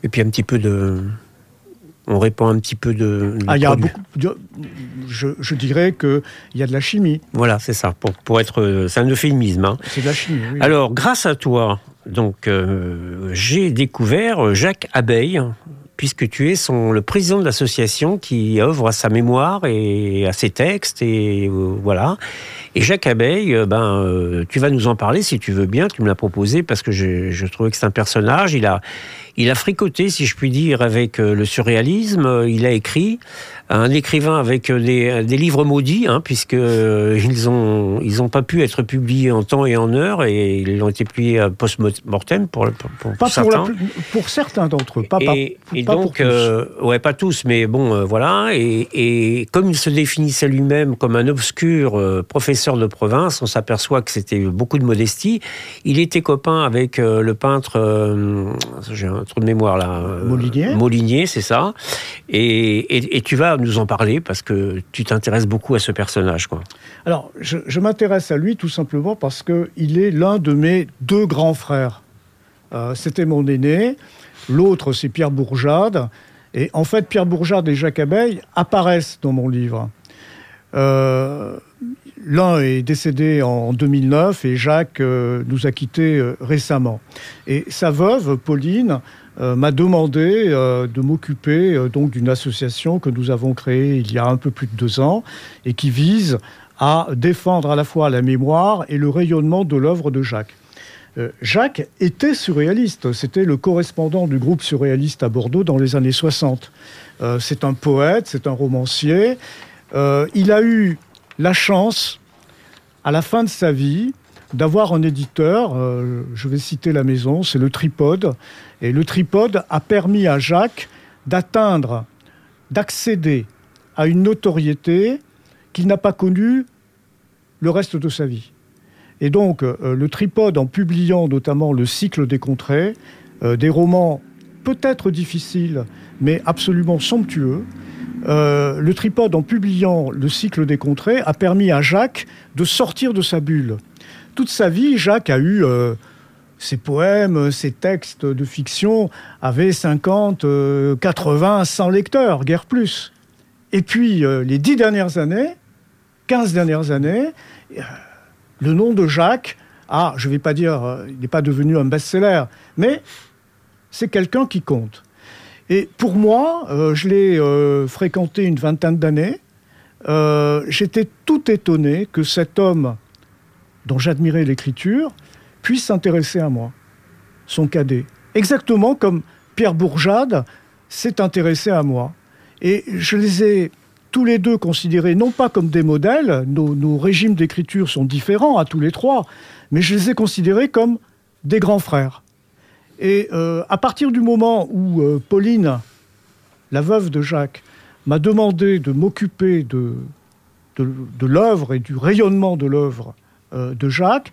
Et puis un petit peu de... On répand un petit peu de... de ah, il y a beaucoup... De, je, je dirais qu'il y a de la chimie. Voilà, c'est ça. Pour, pour être... C'est un euphémisme. Hein. C'est de la chimie, oui. Alors, grâce à toi, donc, euh, j'ai découvert Jacques Abeille, puisque tu es son, le président de l'association qui œuvre à sa mémoire et à ses textes, et euh, voilà. Et Jacques Abeille, euh, ben, euh, tu vas nous en parler si tu veux bien, tu me l'as proposé, parce que je, je trouvais que c'est un personnage, il a, il a fricoté, si je puis dire, avec euh, le surréalisme, il a écrit, un écrivain avec des, des livres maudits, hein, puisque euh, ils ont, ils ont pas pu être publiés en temps et en heure, et ils ont été publiés post-mortem pour, pour, pour pas certains. Pour, la, pour certains d'entre eux, pas, et, pas, et pas donc, pour tous. Euh, ouais, pas tous, mais bon, euh, voilà. Et, et comme il se définissait lui-même comme un obscur euh, professeur de province, on s'aperçoit que c'était beaucoup de modestie. Il était copain avec euh, le peintre, euh, j'ai un trou de mémoire là, euh, Molinier. Molinier, c'est ça. Et, et, et tu vas nous en parler parce que tu t'intéresses beaucoup à ce personnage, quoi. Alors, je, je m'intéresse à lui tout simplement parce qu'il est l'un de mes deux grands frères. Euh, c'était mon aîné. L'autre, c'est Pierre Bourjade. Et en fait, Pierre Bourjade et Jacques Abeille apparaissent dans mon livre. Euh, l'un est décédé en deux mille neuf et Jacques euh, nous a quittés euh, récemment. Et sa veuve, Pauline, euh, m'a demandé euh, de m'occuper euh, donc d'une association que nous avons créée il y a un peu plus de deux ans et qui vise à défendre à la fois la mémoire et le rayonnement de l'œuvre de Jacques. Euh, Jacques était surréaliste. C'était le correspondant du groupe surréaliste à Bordeaux dans les années soixante. Euh, c'est un poète, c'est un romancier. Euh, il a eu la chance, à la fin de sa vie, d'avoir un éditeur. Euh, je vais citer la maison, c'est le Tripode. Et le Tripode a permis à Jacques d'atteindre, d'accéder à une notoriété qu'il n'a pas connue le reste de sa vie. Et donc, euh, le Tripode, en publiant notamment le cycle des contrées, euh, des romans peut-être difficiles, mais absolument somptueux, euh, le Tripode, en publiant le cycle des contrées, a permis à Jacques de sortir de sa bulle. Toute sa vie, Jacques a eu euh, ses poèmes, ses textes de fiction, avaient cinquante, quatre-vingts, cent lecteurs, guère plus. Et puis, euh, les dix dernières années, quinze dernières années, euh, le nom de Jacques, ah, je ne vais pas dire, euh, il n'est pas devenu un best-seller, mais c'est quelqu'un qui compte. Et pour moi, euh, je l'ai euh, fréquenté une vingtaine d'années, euh, j'étais tout étonné que cet homme, dont j'admirais l'écriture, puisse s'intéresser à moi, son cadet. Exactement comme Pierre Bourjade s'est intéressé à moi. Et je les ai tous les deux considérés, non pas comme des modèles, nos, nos régimes d'écriture sont différents à tous les trois, mais je les ai considérés comme des grands frères. Et euh, à partir du moment où euh, Pauline, la veuve de Jacques, m'a demandé de m'occuper de, de, de l'œuvre et du rayonnement de l'œuvre euh, de Jacques,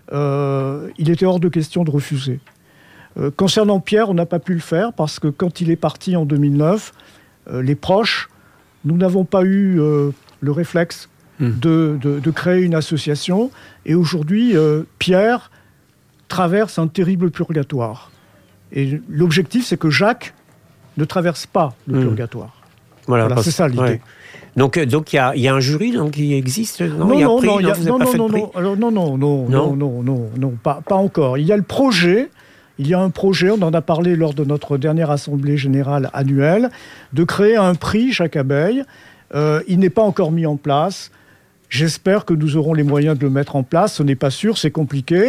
euh, il était hors de question de refuser. Euh, concernant Pierre, on n'a pas pu le faire parce que quand il est parti en deux mille neuf, euh, les proches, nous n'avons pas eu euh, le réflexe mmh. de, de, de créer une association. Et aujourd'hui, euh, Pierre traverse un terrible purgatoire. Et l'objectif, c'est que Jacques ne traverse pas le mmh. purgatoire. Voilà, voilà c'est ça l'idée. Ouais. Donc, donc il y, y a un jury donc, qui existe. Non, non, il y a non, prix, non, non, y a, vous non, pas non, fait non, prix non, alors, non, non, non, non, non, non, non, non, pas, pas encore. Il y a le projet. Il y a un projet, on en a parlé lors de notre dernière assemblée générale annuelle, de créer un prix Jacques Abeille. Euh, il n'est pas encore mis en place. J'espère que nous aurons les moyens de le mettre en place. Ce n'est pas sûr, c'est compliqué.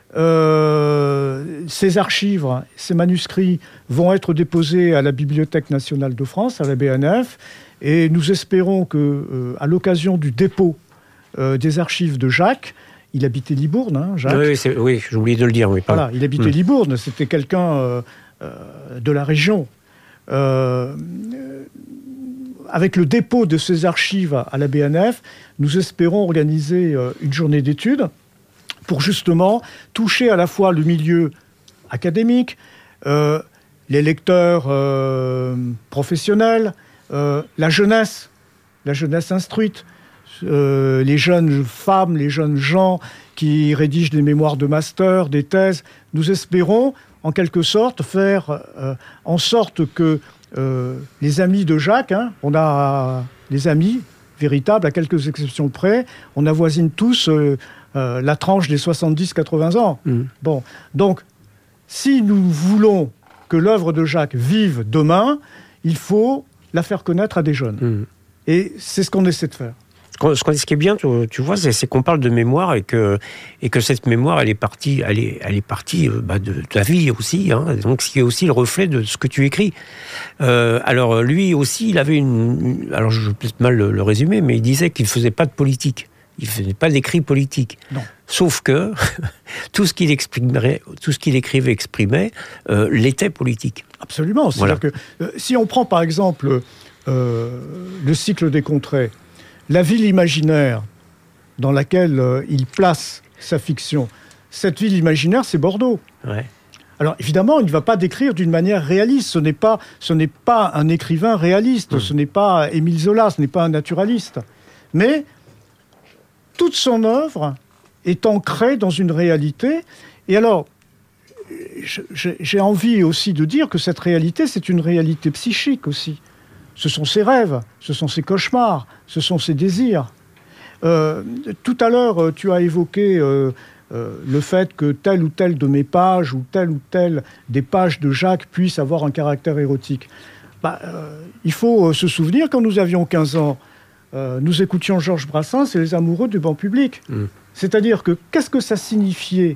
Euh, ces archives, ces manuscrits vont être déposés à la Bibliothèque nationale de France, à la B N F, et nous espérons que, euh, à l'occasion du dépôt euh, des archives de Jacques, il habitait Libourne, hein, Jacques. Oui, c'est, oui, j'ai oublié de le dire. Oui, voilà, il habitait mmh. Libourne, c'était quelqu'un euh, euh, de la région. Euh, euh, avec le dépôt de ces archives à la B N F, nous espérons organiser euh, une journée d'études pour justement toucher à la fois le milieu académique, euh, les lecteurs euh, professionnels, euh, la jeunesse, la jeunesse instruite, euh, les jeunes femmes, les jeunes gens qui rédigent des mémoires de master, des thèses. Nous espérons en quelque sorte, faire euh, en sorte que euh, les amis de Jacques, hein, on a des amis véritables, à quelques exceptions près, on avoisine tous euh, euh, la tranche des soixante-dix à quatre-vingts ans. Mmh. Bon, donc, si nous voulons que l'œuvre de Jacques vive demain, il faut la faire connaître à des jeunes. Mmh. Et c'est ce qu'on essaie de faire. Ce qui est bien, tu, tu vois, c'est, c'est qu'on parle de mémoire et que, et que cette mémoire, elle est partie, elle est, elle est partie bah, de, de ta vie aussi. Hein, donc, ce qui est aussi le reflet de ce que tu écris. Euh, alors, lui aussi, il avait une... une alors, je vais peut-être mal le, le résumer, mais il disait qu'il ne faisait pas de politique. Il ne faisait pas d'écrit politique. Non. Sauf que tout ce qu'il exprimait, tout ce qu'il écrivait, exprimait, euh, l'était politique. Absolument. C'est-à-dire voilà. que euh, si on prend, par exemple, euh, le cycle des contrées, la ville imaginaire dans laquelle euh, il place sa fiction, cette ville imaginaire, c'est Bordeaux. Ouais. Alors évidemment, il ne va pas décrire d'une manière réaliste. Ce n'est pas, ce n'est pas un écrivain réaliste, mmh. ce n'est pas Émile Zola, ce n'est pas un naturaliste. Mais toute son œuvre est ancrée dans une réalité. Et alors, j'ai envie aussi de dire que cette réalité, c'est une réalité psychique aussi. Ce sont ses rêves, ce sont ses cauchemars, ce sont ses désirs. Euh, tout à l'heure, tu as évoqué euh, euh, le fait que telle ou telle de mes pages ou telle ou telle des pages de Jacques puissent avoir un caractère érotique. Bah, euh, il faut se souvenir, quand nous avions quinze ans, euh, nous écoutions Georges Brassens et les amoureux du banc public. Mmh. C'est-à-dire que qu'est-ce que ça signifiait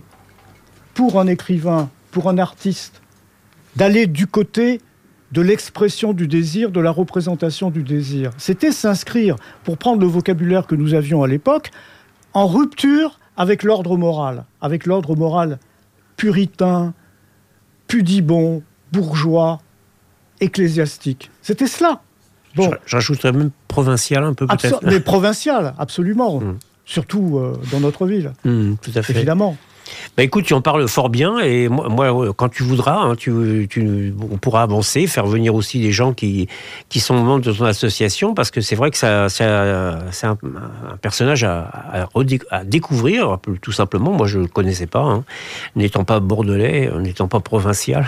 pour un écrivain, pour un artiste, d'aller du côté de l'expression du désir, de la représentation du désir. C'était s'inscrire, pour prendre le vocabulaire que nous avions à l'époque, en rupture avec l'ordre moral, avec l'ordre moral puritain, pudibond, bourgeois, ecclésiastique. C'était cela. Bon. J'ajouterais même provincial un peu peut-être. Abso- mais provincial, absolument. Mmh. Surtout euh, dans notre ville. Mmh, tout à fait. Évidemment. Bah écoute, tu en parles fort bien et moi, moi quand tu voudras, hein, tu, tu, on pourra avancer, faire venir aussi des gens qui, qui sont membres de ton association, parce que c'est vrai que ça, ça, c'est un, un personnage à, à, redé, à découvrir, tout simplement. Moi, je ne le connaissais pas, hein, n'étant pas bordelais, n'étant pas provincial,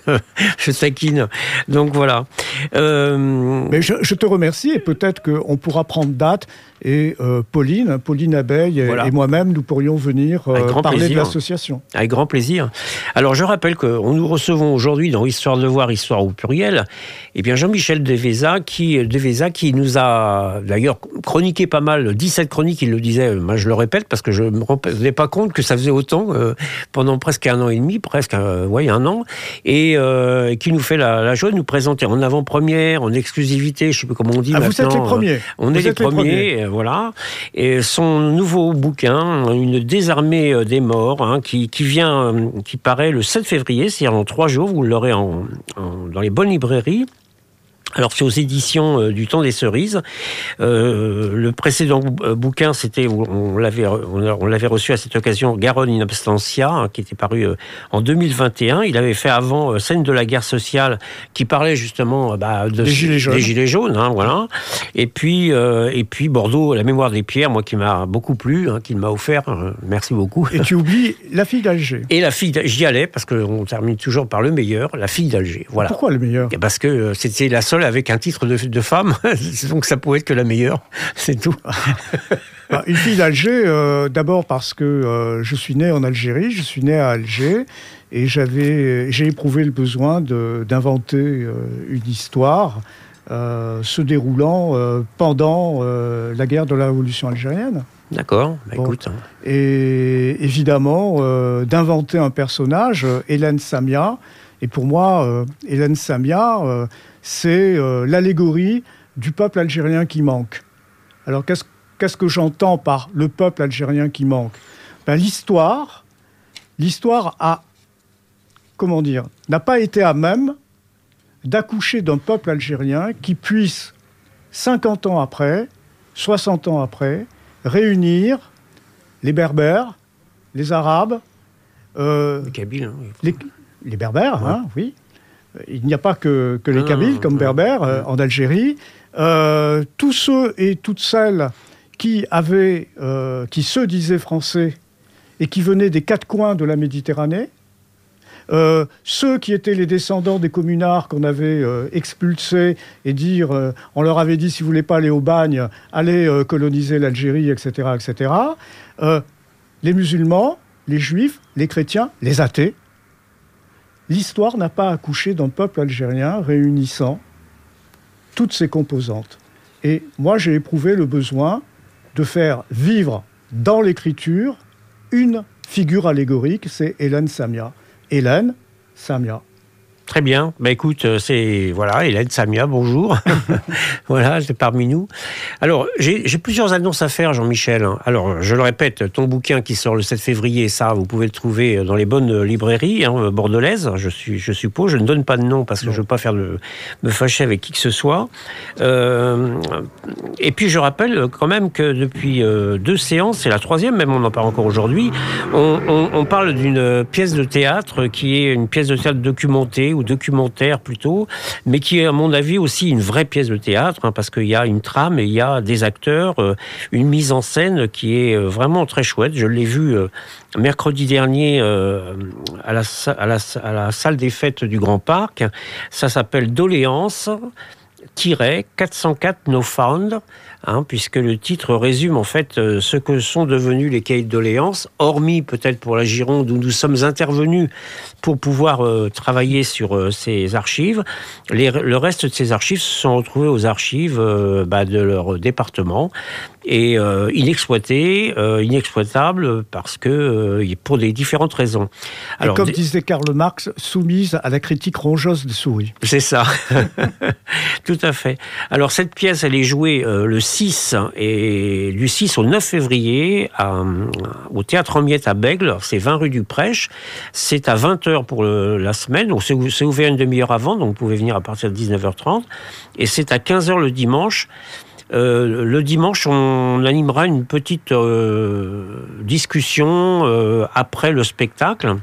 je taquine. Donc voilà. Euh... Mais je, je te remercie et peut-être qu'on pourra prendre date et euh, Pauline, Pauline Abeille voilà. et moi-même, nous pourrions venir euh, parler plaisir. de l'association. Avec grand plaisir. Alors, je rappelle que nous recevons aujourd'hui dans Histoire de voir, Histoire au pluriel, eh bien Jean-Michel Devésa qui, Devésa, qui nous a d'ailleurs chroniqué pas mal, dix-sept chroniques, il le disait, moi je le répète, parce que je ne me rendais pas compte que ça faisait autant, euh, pendant presque un an et demi, presque euh, ouais, un an, et euh, qui nous fait la, la joie de nous présenter en avant-première, en exclusivité, je ne sais plus comment on dit ah, maintenant. Vous êtes les premiers. On vous est les premiers. Les premiers. Voilà. Et son nouveau bouquin, Une désarmée des morts, hein, qui, qui vient, qui paraît le sept février, c'est-à-dire dans trois jours, vous l'aurez en, en, dans les bonnes librairies. Alors, c'est aux éditions euh, du Temps des Cerises. Euh, le précédent euh, bouquin, c'était, on l'avait, on l'avait reçu à cette occasion, Garonne in absentia, hein, qui était paru euh, en deux mille vingt et un. Il avait fait avant euh, Scène de la guerre sociale, qui parlait justement bah, de, des gilets jaunes. Des gilets jaunes, hein, voilà. Et puis, euh, et puis Bordeaux, La mémoire des pierres, moi qui m'a beaucoup plu, hein, qu'il m'a offert. Euh, merci beaucoup. Et tu oublies La fille d'Alger. Et la fille, j'y allais parce qu'on termine toujours par le meilleur, La fille d'Alger. Voilà. Pourquoi le meilleur ? Parce que euh, c'était la seule avec un titre de, de femme, donc ça pouvait être que la meilleure, c'est tout. Bah, une fille d'Alger, euh, d'abord parce que euh, je suis né en Algérie, je suis né à Alger, et j'avais, j'ai éprouvé le besoin de, d'inventer euh, une histoire euh, se déroulant euh, pendant euh, la guerre de la Révolution algérienne. D'accord, bah, bon. écoute. Et évidemment, euh, d'inventer un personnage, euh, Hélène Samia, et pour moi, euh, Hélène Samia, euh, c'est euh, l'allégorie du peuple algérien qui manque. Alors, qu'est-ce, qu'est-ce que j'entends par le peuple algérien qui manque ? Ben, l'histoire, l'histoire a, comment dire, n'a pas été à même d'accoucher d'un peuple algérien qui puisse, cinquante ans après, soixante ans après, réunir les Berbères, les Arabes, euh, les Kabyles, hein, les, les Berbères, ouais. hein, oui. Il n'y a pas que, que les non, Kabyles, non, comme non, Berbères, non. Euh, en Algérie. Euh, tous ceux et toutes celles qui avaient, euh, qui se disaient français et qui venaient des quatre coins de la Méditerranée, euh, ceux qui étaient les descendants des communards qu'on avait euh, expulsés et dire, euh, on leur avait dit, si vous voulez pas aller au bagne, allez euh, coloniser l'Algérie, et cetera, et cetera. Euh, les musulmans, les juifs, les chrétiens, les athées. L'histoire n'a pas accouché d'un peuple algérien réunissant toutes ces composantes. Et moi, j'ai éprouvé le besoin de faire vivre dans l'écriture une figure allégorique, c'est Hélène Samia. Hélène Samia. Très bien. Bah écoute, c'est voilà, Hélène Samia, bonjour. Voilà, c'est parmi nous. Alors, j'ai, j'ai plusieurs annonces à faire, Jean-Michel. Alors, je le répète, ton bouquin qui sort le sept février, ça, vous pouvez le trouver dans les bonnes librairies hein, bordelaises, je, suis, je suppose. Je ne donne pas de nom parce que non. Je ne veux pas faire de, me fâcher avec qui que ce soit. Euh, et puis, je rappelle quand même que depuis euh, deux séances, c'est la troisième, même on en parle encore aujourd'hui, on, on, on parle d'une pièce de théâtre qui est une pièce de théâtre documentée, ou documentaire plutôt, mais qui est à mon avis aussi une vraie pièce de théâtre, hein, parce qu'il y a une trame et il y a des acteurs, euh, une mise en scène qui est euh, vraiment très chouette. Je l'ai vu euh, mercredi dernier euh, à, la, à, la, à la salle des fêtes du Grand Parc. Ça s'appelle Doléances quatre cent quatre No Found, hein, puisque le titre résume en fait euh, ce que sont devenus les cahiers de doléances, hormis peut-être pour la Gironde où nous sommes intervenus pour pouvoir euh, travailler sur euh, ces archives. Les, le reste de ces archives se sont retrouvés aux archives euh, bah, de leur département et euh, inexploités, euh, inexploitables parce que euh, pour des différentes raisons. Alors, et comme des... disait Karl Marx, soumise à la critique rongeuse des souris. C'est ça. Tout à fait. Alors cette pièce, elle est jouée euh, le six et du six au neuf février à, au Théâtre en Miettes à Bègle. C'est vingt rue du Prêche. C'est à vingt heures pour le, la semaine. Donc c'est, c'est ouvert une demi-heure avant, donc vous pouvez venir à partir de dix-neuf heures trente. Et c'est à quinze heures le dimanche. Euh, le dimanche, on animera une petite euh, discussion euh, après le spectacle.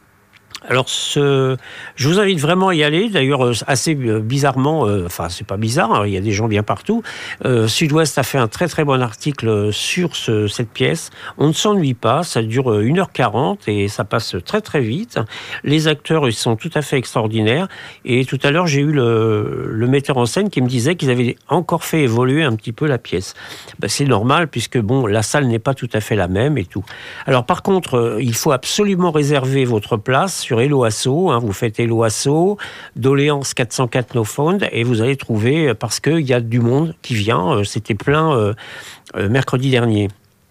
Alors, ce, je vous invite vraiment à y aller. D'ailleurs, assez bizarrement, euh, enfin, c'est pas bizarre, hein, il y a des gens bien partout. Euh, Sud-Ouest a fait un très très bon article sur ce, cette pièce. On ne s'ennuie pas, ça dure une heure quarante et ça passe très très vite. Les acteurs, ils sont tout à fait extraordinaires. Et tout à l'heure, j'ai eu le, le metteur en scène qui me disait qu'ils avaient encore fait évoluer un petit peu la pièce. Ben, c'est normal puisque bon, la salle n'est pas tout à fait la même et tout. Alors, par contre, il faut absolument réserver votre place sur Hello Asso, hein, vous faites Hello Asso, Doléances quatre cent quatre No Found, et vous allez trouver, parce qu'il y a du monde qui vient, c'était plein euh, euh, mercredi dernier.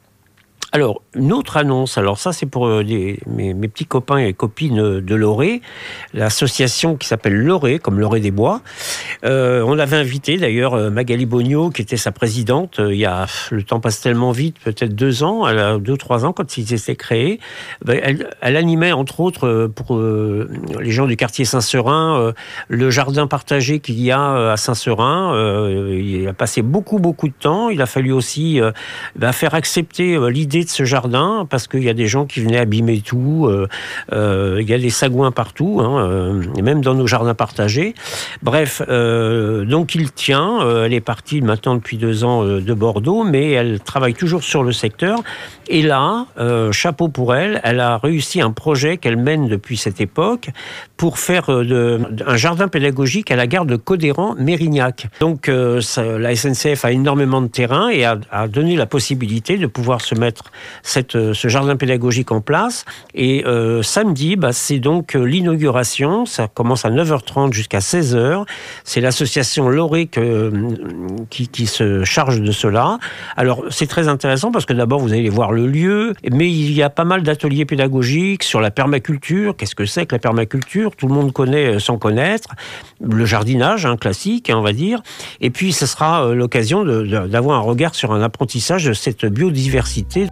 Alors, une autre annonce, alors ça c'est pour des, mes, mes petits copains et copines de Loré, l'association qui s'appelle Loré, comme Loré des Bois. Euh, on l'avait invité d'ailleurs, Magali Bogno, qui était sa présidente, il y a, le temps passe tellement vite, peut-être deux ans, elle a deux, trois ans quand ils étaient créés. Elle, elle animait entre autres pour euh, les gens du quartier Saint-Seurin, euh, le jardin partagé qu'il y a à Saint-Seurin. Euh, il a passé beaucoup, beaucoup de temps. Il a fallu aussi euh, bah, faire accepter euh, l'idée de ce jardin, parce qu'il y a des gens qui venaient abîmer tout, euh, euh, il y a des sagouins partout, hein, euh, même dans nos jardins partagés. Bref, euh, donc il tient, euh, elle est partie maintenant depuis deux ans euh, de Bordeaux, mais elle travaille toujours sur le secteur, et là, euh, chapeau pour elle, elle a réussi un projet qu'elle mène depuis cette époque, pour faire euh, de, un jardin pédagogique à la gare de Codéran-Mérignac. Donc euh, ça, la S N C F a énormément de terrain, et a, a donné la possibilité de pouvoir se mettre Cette, ce jardin pédagogique en place. Et euh, samedi, bah, c'est donc l'inauguration. Ça commence à neuf heures trente jusqu'à seize heures. C'est l'association Loré que, qui, qui se charge de cela. Alors, c'est très intéressant parce que d'abord, vous allez voir le lieu, mais il y a pas mal d'ateliers pédagogiques sur la permaculture. Qu'est-ce que c'est que la permaculture ? Tout le monde connaît sans connaître. Le jardinage, hein, classique, hein, on va dire. Et puis, ce sera l'occasion de, de, d'avoir un regard sur un apprentissage de cette biodiversité.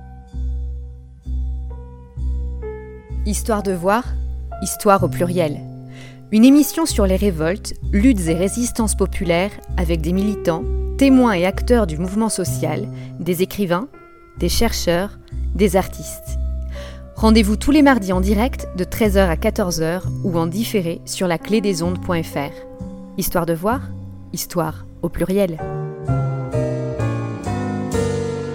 Histoire de voir, histoire au pluriel. Une émission sur les révoltes, luttes et résistances populaires avec des militants, témoins et acteurs du mouvement social, des écrivains, des chercheurs, des artistes. Rendez-vous tous les mardis en direct de treize heures à quatorze heures ou en différé sur la clé des ondes point f r. Histoire de voir, histoire au pluriel.